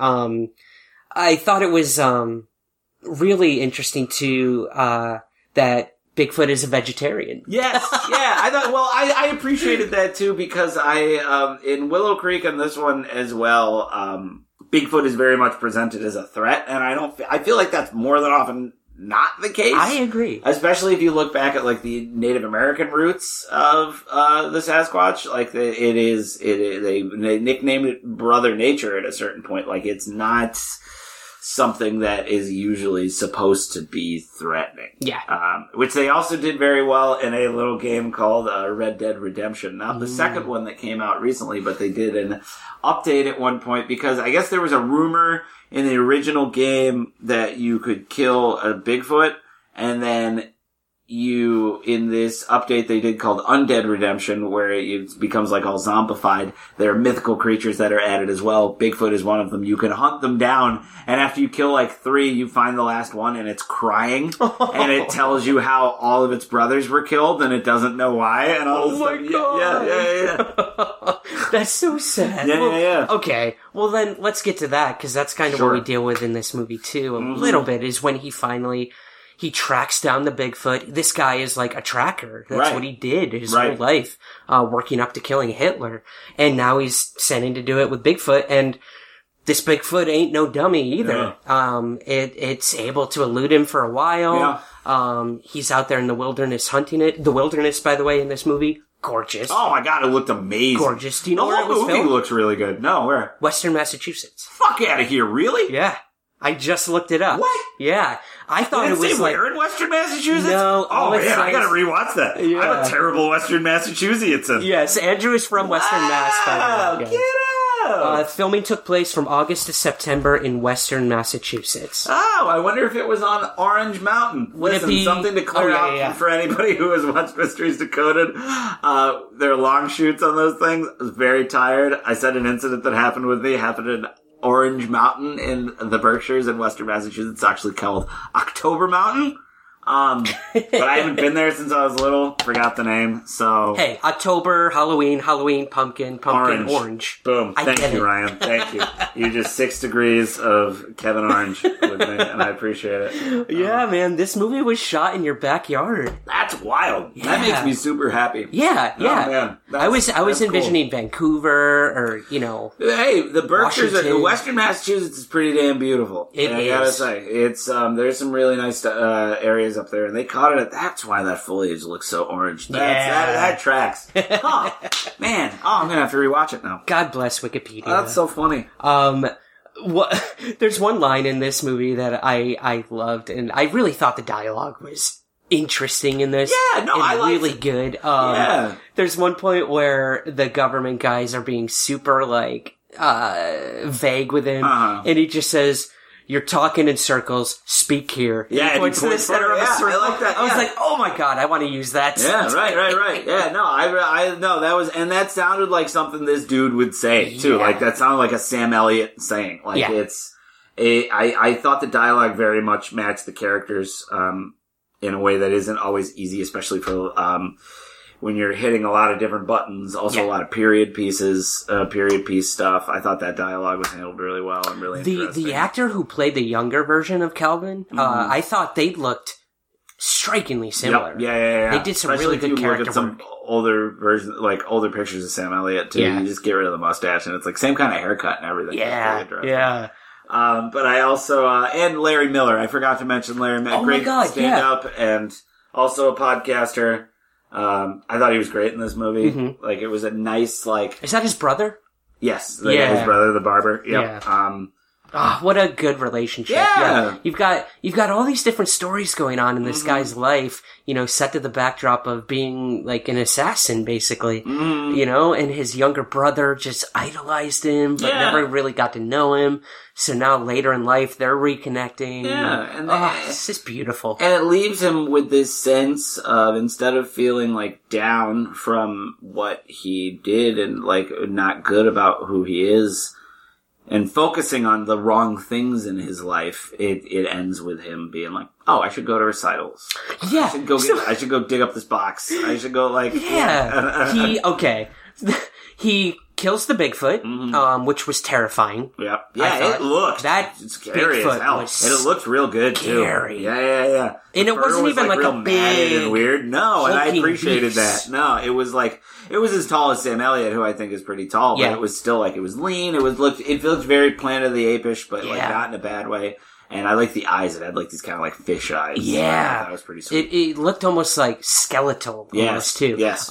I thought it was, really interesting, too, that Bigfoot is a vegetarian. Yes. Yeah. I appreciated that, too, because in Willow Creek and this one as well, Bigfoot is very much presented as a threat, and I feel like that's more than often not the case. I agree. Especially if you look back at, like, the Native American roots of the Sasquatch. Like, they nicknamed it Brother Nature at a certain point. Like, it's not something that is usually supposed to be threatening. Yeah. Which they also did very well in a little game called Red Dead Redemption. Not the second one that came out recently, but they did an update at one point because I guess there was a rumor in the original game that you could kill a Bigfoot, and then in this update they did called Undead Redemption, where it becomes like all zombified. There are mythical creatures that are added as well. Bigfoot is one of them. You can hunt them down, and after you kill like 3, you find the last one, and it's crying, and it tells you how all of its brothers were killed, and it doesn't know why, and all my God. Yeah. That's so sad. Yeah. Okay, well then let's get to that, because that's kind of what we deal with in this movie too, a little bit, is when he tracks down the Bigfoot. This guy is like a tracker. That's what he did his whole life, working up to killing Hitler. And now he's sent in to do it with Bigfoot, and this Bigfoot ain't no dummy either. Yeah. It's able to elude him for a while. Yeah. He's out there in the wilderness hunting it. The wilderness, by the way, in this movie, gorgeous. Oh my God, it looked amazing. Gorgeous. Do you know where it was filmed? The movie looks really good. No, where? Western Massachusetts. Fuck out of here, really? Yeah. I just looked it up. What? Yeah. I thought it was like... where in Western Massachusetts? No. Oh, man, I gotta rewatch that. Yeah. I'm a terrible Western Massachusettsian. Yes, Andrew is from Western Mass. By the way. Get out! Filming took place from August to September in Western Massachusetts. Oh, I wonder if it was on Orange Mountain. Would it be... something to clear out for anybody who has watched Mysteries Decoded. There are long shoots on those things. I was very tired. I said an incident that happened with me happened in Orange Mountain in the Berkshires in Western Massachusetts. It's actually called October Mountain. But I haven't been there since I was little. Forgot the name, so... Hey, October, Halloween, pumpkin, orange. Boom. Thank you, Ryan. Thank you. You just 6 degrees of Kevin Orange with me, and I appreciate it. Yeah, man, this movie was shot in your backyard. That's wild. Yeah. That makes me super happy. Yeah. Oh, man. I was envisioning cool. Vancouver, or, Hey, the Berkshires, Western Massachusetts is pretty damn beautiful. It is. I gotta say. It's, there's some really nice areas up there, and they caught it. That's why that foliage looks so orange. That tracks. Huh. Man. Oh, I'm gonna have to rewatch it now. God bless Wikipedia. That's so funny. There's one line in this movie that I loved, and I really thought the dialogue was interesting in this. Yeah, no, I liked really it. Good. Yeah. There's one point where the government guys are being super, vague with him, and he just says, "You're talking in circles. Speak here." Yeah, and he points to the center of a circle. I like that. I was like, "Oh my God, I want to use that." Yeah, right. Yeah, no, I no, that was, and that sounded like something this dude would say too. Yeah. Like that sounded like a Sam Elliott saying. Like I thought the dialogue very much matched the characters in a way that isn't always easy, especially for when you're hitting a lot of different buttons, also a lot of period piece stuff. I thought that dialogue was handled really well and really interesting. The actor who played the younger version of Calvin, I thought they looked strikingly similar. Yep. Yeah. They did some really good character look at some work. Older versions, like older pictures of Sam Elliott too. You just get rid of the mustache and it's like same kind of haircut and everything. Yeah. But I also, and Larry Miller. I forgot to mention Larry Miller. Great stand-up and also a podcaster. I thought he was great in this movie. Mm-hmm. Like, it was a nice, Is that his brother? Yes. His brother, the barber. Yep. Yeah. What a good relationship. Yeah. You've got all these different stories going on in this guy's life, set to the backdrop of being like an assassin, basically, and his younger brother just idolized him, but never really got to know him. So now later in life, they're reconnecting. Yeah. And it's just beautiful. And it leaves him with this sense of, instead of feeling down from what he did and not good about who he is, and focusing on the wrong things in his life, it ends with him being like, "Oh, I should go to recitals. Yeah, I should go dig up this box. I should go He kills the Bigfoot, which was terrifying. Yep. Yeah, it looked scary as hell. And it looked real good, too. Yeah. And it wasn't even like real a big and weird. No, and I appreciated beast. that. No, it was as tall as Sam Elliott, who I think is pretty tall, but it was still it was lean. It looked very Planet of the Apes-ish, but not in a bad way. And I like the eyes. It had these kind of fish eyes. Yeah. That was pretty sweet. It looked almost skeletal almost too. Yes.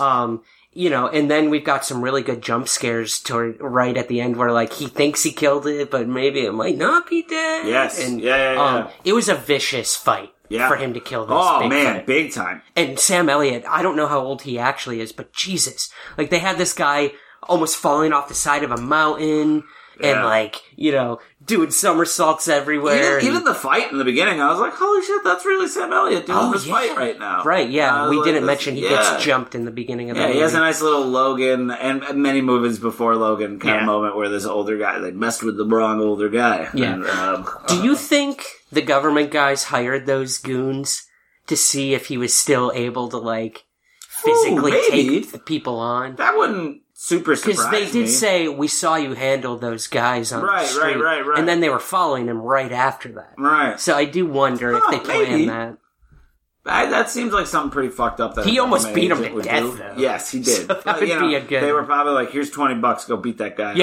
And then we've got some really good jump scares right at the end where he thinks he killed it, but maybe it might not be dead. Yes. And yeah. It was a vicious fight. Yeah. For him to kill this Bigfoot. Big time. And Sam Elliott, I don't know how old he actually is, but Jesus. They had this guy almost falling off the side of a mountain and doing somersaults everywhere. Even the fight in the beginning, I was like, holy shit, that's really Sam Elliott doing this fight right now. Right, yeah. We didn't mention he gets jumped in the beginning of the movie. Yeah, he has a nice little Logan, and many movies before Logan kind of moment where this older guy, they messed with the wrong older guy. Yeah. And, do you think the government guys hired those goons to see if he was still able to, physically take the people on? That wouldn't super surprise me. Because they did say, we saw you handle those guys on the street. Right. And then they were following him right after that. Right. So I do wonder if they planned that. That seems like something pretty fucked up. That he almost beat him to death, though. Yes, he did. So that would be a good... They were probably like, here's $20, go beat that guy.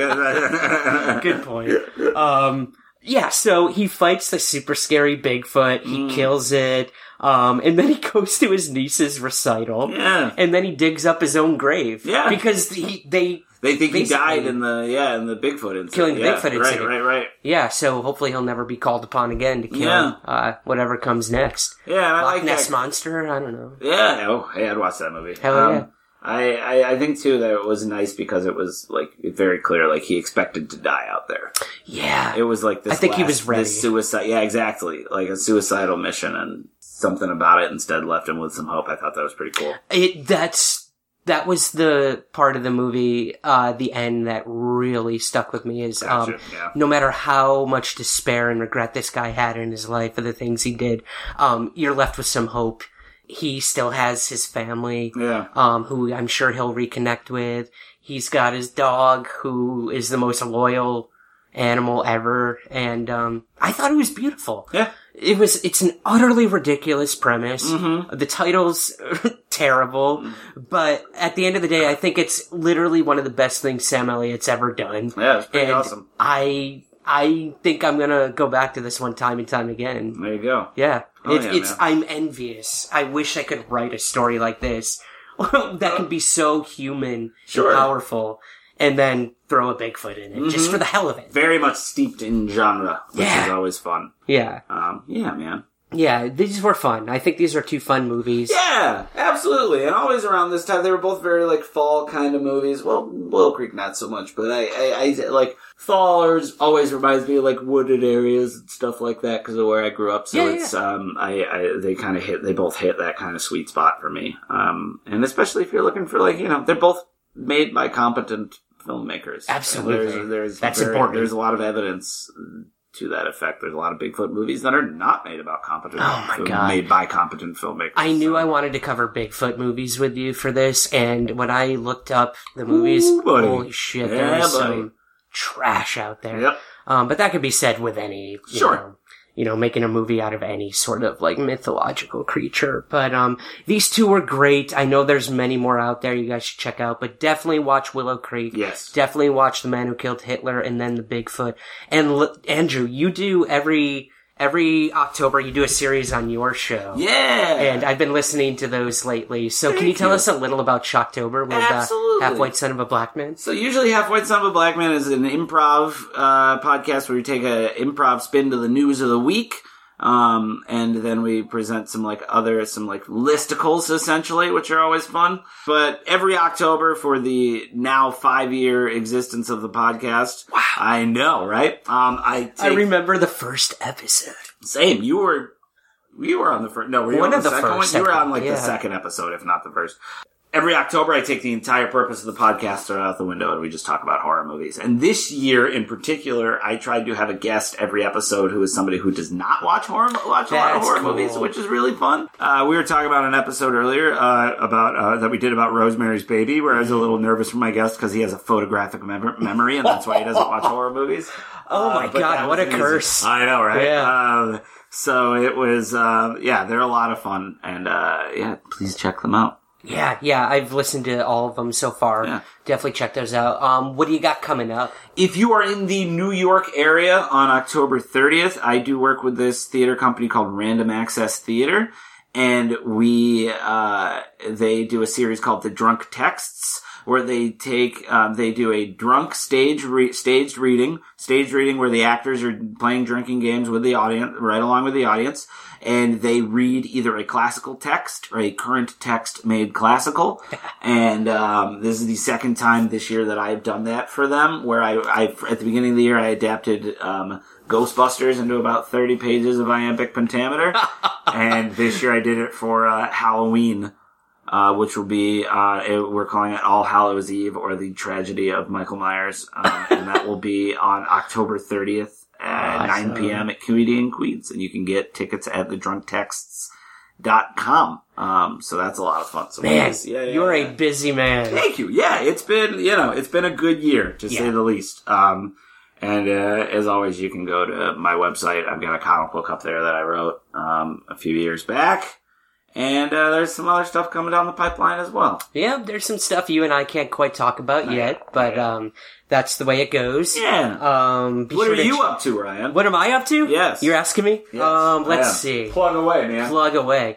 Yeah. Good point. So he fights the super scary Bigfoot. He kills it. And then he goes to his niece's recital. Yeah. And then he digs up his own grave. Yeah. Because they think he died in the Bigfoot incident. Killing the Bigfoot incident. Right. Yeah, so hopefully he'll never be called upon again to kill whatever comes next. Yeah, and I Loch like Ness that. Monster? I don't know. Yeah, I'd watch that movie. Hell yeah. I think too that it was nice because it was very clear he expected to die out there. Yeah. It was this. I think he was ready. This suicide. Yeah, exactly. A suicidal mission, and something about it instead left him with some hope. I thought that was pretty cool. That was the part of the movie, the end that really stuck with me is, no matter how much despair and regret this guy had in his life for the things he did, you're left with some hope. He still has his family, who I'm sure he'll reconnect with. He's got his dog, who is the most loyal animal ever, and I thought it was beautiful. Yeah. It's an utterly ridiculous premise. Mm-hmm. The title's terrible, but at the end of the day, I think it's literally one of the best things Sam Elliott's ever done. Yeah, it's pretty awesome. I think I'm gonna go back to this one time and time again. There you go. Yeah. I'm envious. I wish I could write a story like this that can be so human and powerful, and then throw a Bigfoot in it, just for the hell of it. Very much steeped in genre, which is always fun. Yeah. Yeah, man. Yeah, these were fun. I think these are two fun movies. Yeah, absolutely. And always around this time, they were both very, fall kind of movies. Well, Willow Creek not so much, but I fall always reminds me of, wooded areas and stuff like that because of where I grew up. So they both hit that kind of sweet spot for me. And especially if you're looking for, they're both made by competent filmmakers. Absolutely. That's important. There's a lot of evidence to that effect. There's a lot of Bigfoot movies that are not made about made by competent filmmakers. I knew I wanted to cover Bigfoot movies with you for this, and when I looked up the movies, holy shit, there was some trash out there. Yep. But that could be said with any, you know, making a movie out of any sort of mythological creature. But these two were great. I know there's many more out there you guys should check out, but definitely watch Willow Creek. Yes. Definitely watch The Man Who Killed Hitler and then The Bigfoot. And Andrew, you do every October you do a series on your show. Yeah! And I've been listening to those lately. So can you tell us a little about Shocktober with Half-White Son of a Black Man? So usually Half-White Son of a Black Man is an improv podcast where we take an improv spin to the news of the week. And then we present some listicles essentially, which are always fun. But every October for the now 5-year existence of the podcast. Wow. I know, right? I remember the first episode. Same. You were on the first, no, were you One on of the the second first one? You were on the second episode, if not the first. Every October, I take the entire purpose of the podcast thrown out the window, and we just talk about horror movies. And this year, in particular, I tried to have a guest every episode who is somebody who does not watch a lot of horror movies, which is really fun. We were talking about an episode earlier that we did about Rosemary's Baby, where I was a little nervous for my guest because he has a photographic memory, and that's why he doesn't watch horror movies. Oh my God, what a curse! I know, right? Yeah. So it was, they're a lot of fun, and please check them out. Yeah, I've listened to all of them so far. Yeah. Definitely check those out. What do you got coming up? If you are in the New York area on October 30th, I do work with this theater company called Random Access Theater, and they do a series called The Drunk Texts, where they do a drunk staged reading where the actors are playing drinking games with the audience, right along with the audience, and they read either a classical text or a current text made classical. And this is the second time this year that I've done that for them, where I at the beginning of the year I adapted Ghostbusters into about 30 pages of iambic pentameter, and this year I did it for Halloween. Which will be, we're calling it All Hallows Eve, or the Tragedy of Michael Myers, and that will be on October 30th at 9 p.m. at Comedian Queens, and you can get tickets at thedrunktexts.com. So that's a lot of fun. So man, you're a busy man. Thank you. Yeah, it's been a good year, to say the least. And as always, you can go to my website. I've got a comic book up there that I wrote a few years back. And there's some other stuff coming down the pipeline as well. Yeah, there's some stuff you and I can't quite talk about yet, but that's the way it goes. Yeah. What are you up to, Ryan? What am I up to? Yes. You're asking me? Yes. Let's see. Plug away, man. Plug away.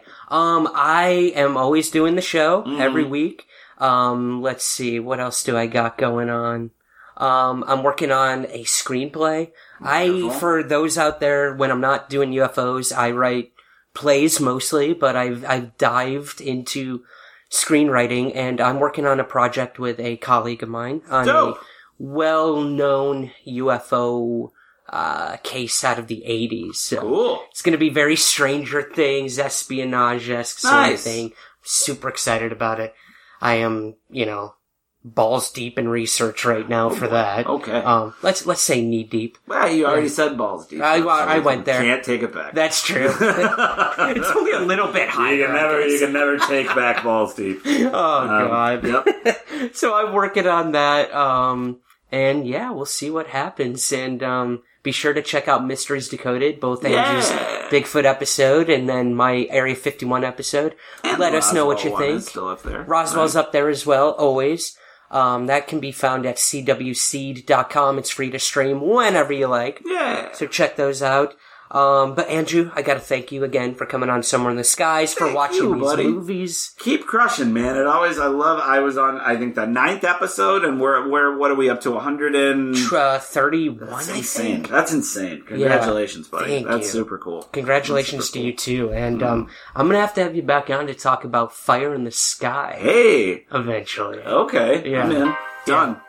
I am always doing the show every week. Let's see. What else do I got going on? I'm working on a screenplay. For those out there, when I'm not doing UFOs, I write plays mostly, but I've dived into screenwriting, and I'm working on a project with a colleague of mine on a well-known UFO case out of the 80s. So cool. It's going to be very Stranger Things, espionage-esque sort of thing. Super excited about it. I am, balls deep in research right now for that. Okay. Let's say knee deep. Well, you already said balls deep. I went there. Can't take it back. That's true. It's only a little bit higher. You can never take back balls deep. Oh God. Yep. So I'm working on that. And yeah, we'll see what happens. And be sure to check out Mysteries Decoded, both Andrew's Bigfoot episode and then my Area 51 episode. And let us know what you think. Is still up there. Roswell's up there as well, always. That can be found at cwseed.com. It's free to stream whenever you like. Yeah. So check those out. But Andrew, I gotta thank you again for coming on Somewhere in the Skies, for watching these movies. Keep crushing, man. I was on, I think, the 9th episode, and what are we up to? 131, That's insane. That's insane. Congratulations, buddy. That's super cool. Congratulations to you, too. And, I'm gonna have to have you back on to talk about Fire in the Sky. Hey! Eventually. Okay. Yeah. I'm in. Done. Yeah.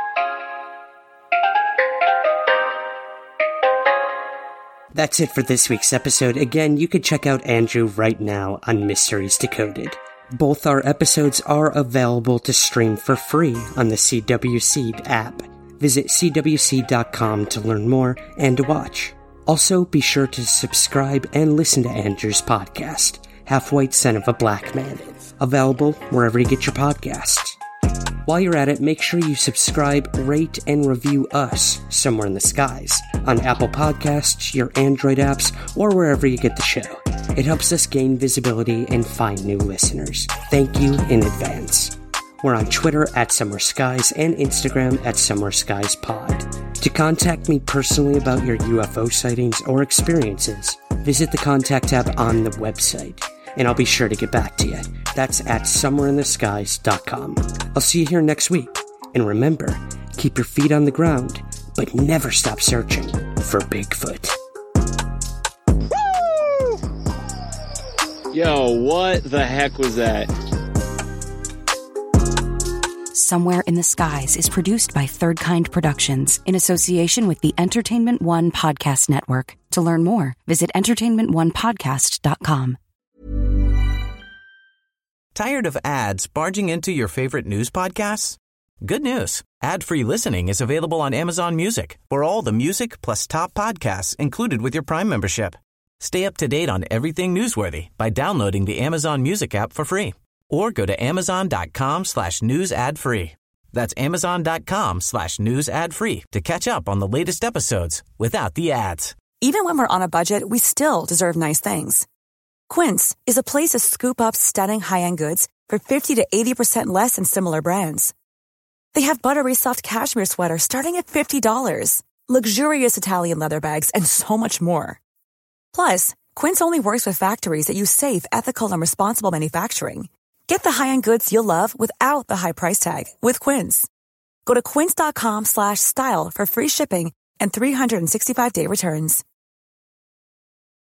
That's it for this week's episode. Again, you can check out Andrew right now on Mysteries Decoded. Both our episodes are available to stream for free on the CW Seed app. Visit cwseed.com to learn more and to watch. Also, be sure to subscribe and listen to Andrew's podcast, Half White Son of a Black Man, available wherever you get your podcasts. While you're at it, make sure you subscribe, rate, and review us, Somewhere in the Skies, on Apple Podcasts, your Android apps, or wherever you get the show. It helps us gain visibility and find new listeners. Thank you in advance. We're on Twitter at Somewhere Skies and Instagram at Somewhere Skies Pod. To contact me personally about your UFO sightings or experiences, visit the contact tab on the website, and I'll be sure to get back to you. That's at somewhereintheskies.com. I'll see you here next week. And remember, keep your feet on the ground, but never stop searching for Bigfoot. Yo, what the heck was that? Somewhere in the Skies is produced by Third Kind Productions in association with the Entertainment One Podcast Network. To learn more, visit entertainmentonepodcast.com. Tired of ads barging into your favorite news podcasts? Good news. Ad-free listening is available on Amazon Music for all the music plus top podcasts included with your Prime membership. Stay up to date on everything newsworthy by downloading the Amazon Music app for free or go to amazon.com/news ad free. That's amazon.com/news ad free to catch up on the latest episodes without the ads. Even when we're on a budget, we still deserve nice things. Quince is a place to scoop up stunning high-end goods for 50 to 80% less than similar brands. They have buttery soft cashmere sweaters starting at $50, luxurious Italian leather bags, and so much more. Plus, Quince only works with factories that use safe, ethical, and responsible manufacturing. Get the high-end goods you'll love without the high price tag with Quince. Go to quince.com/style for free shipping and 365-day returns.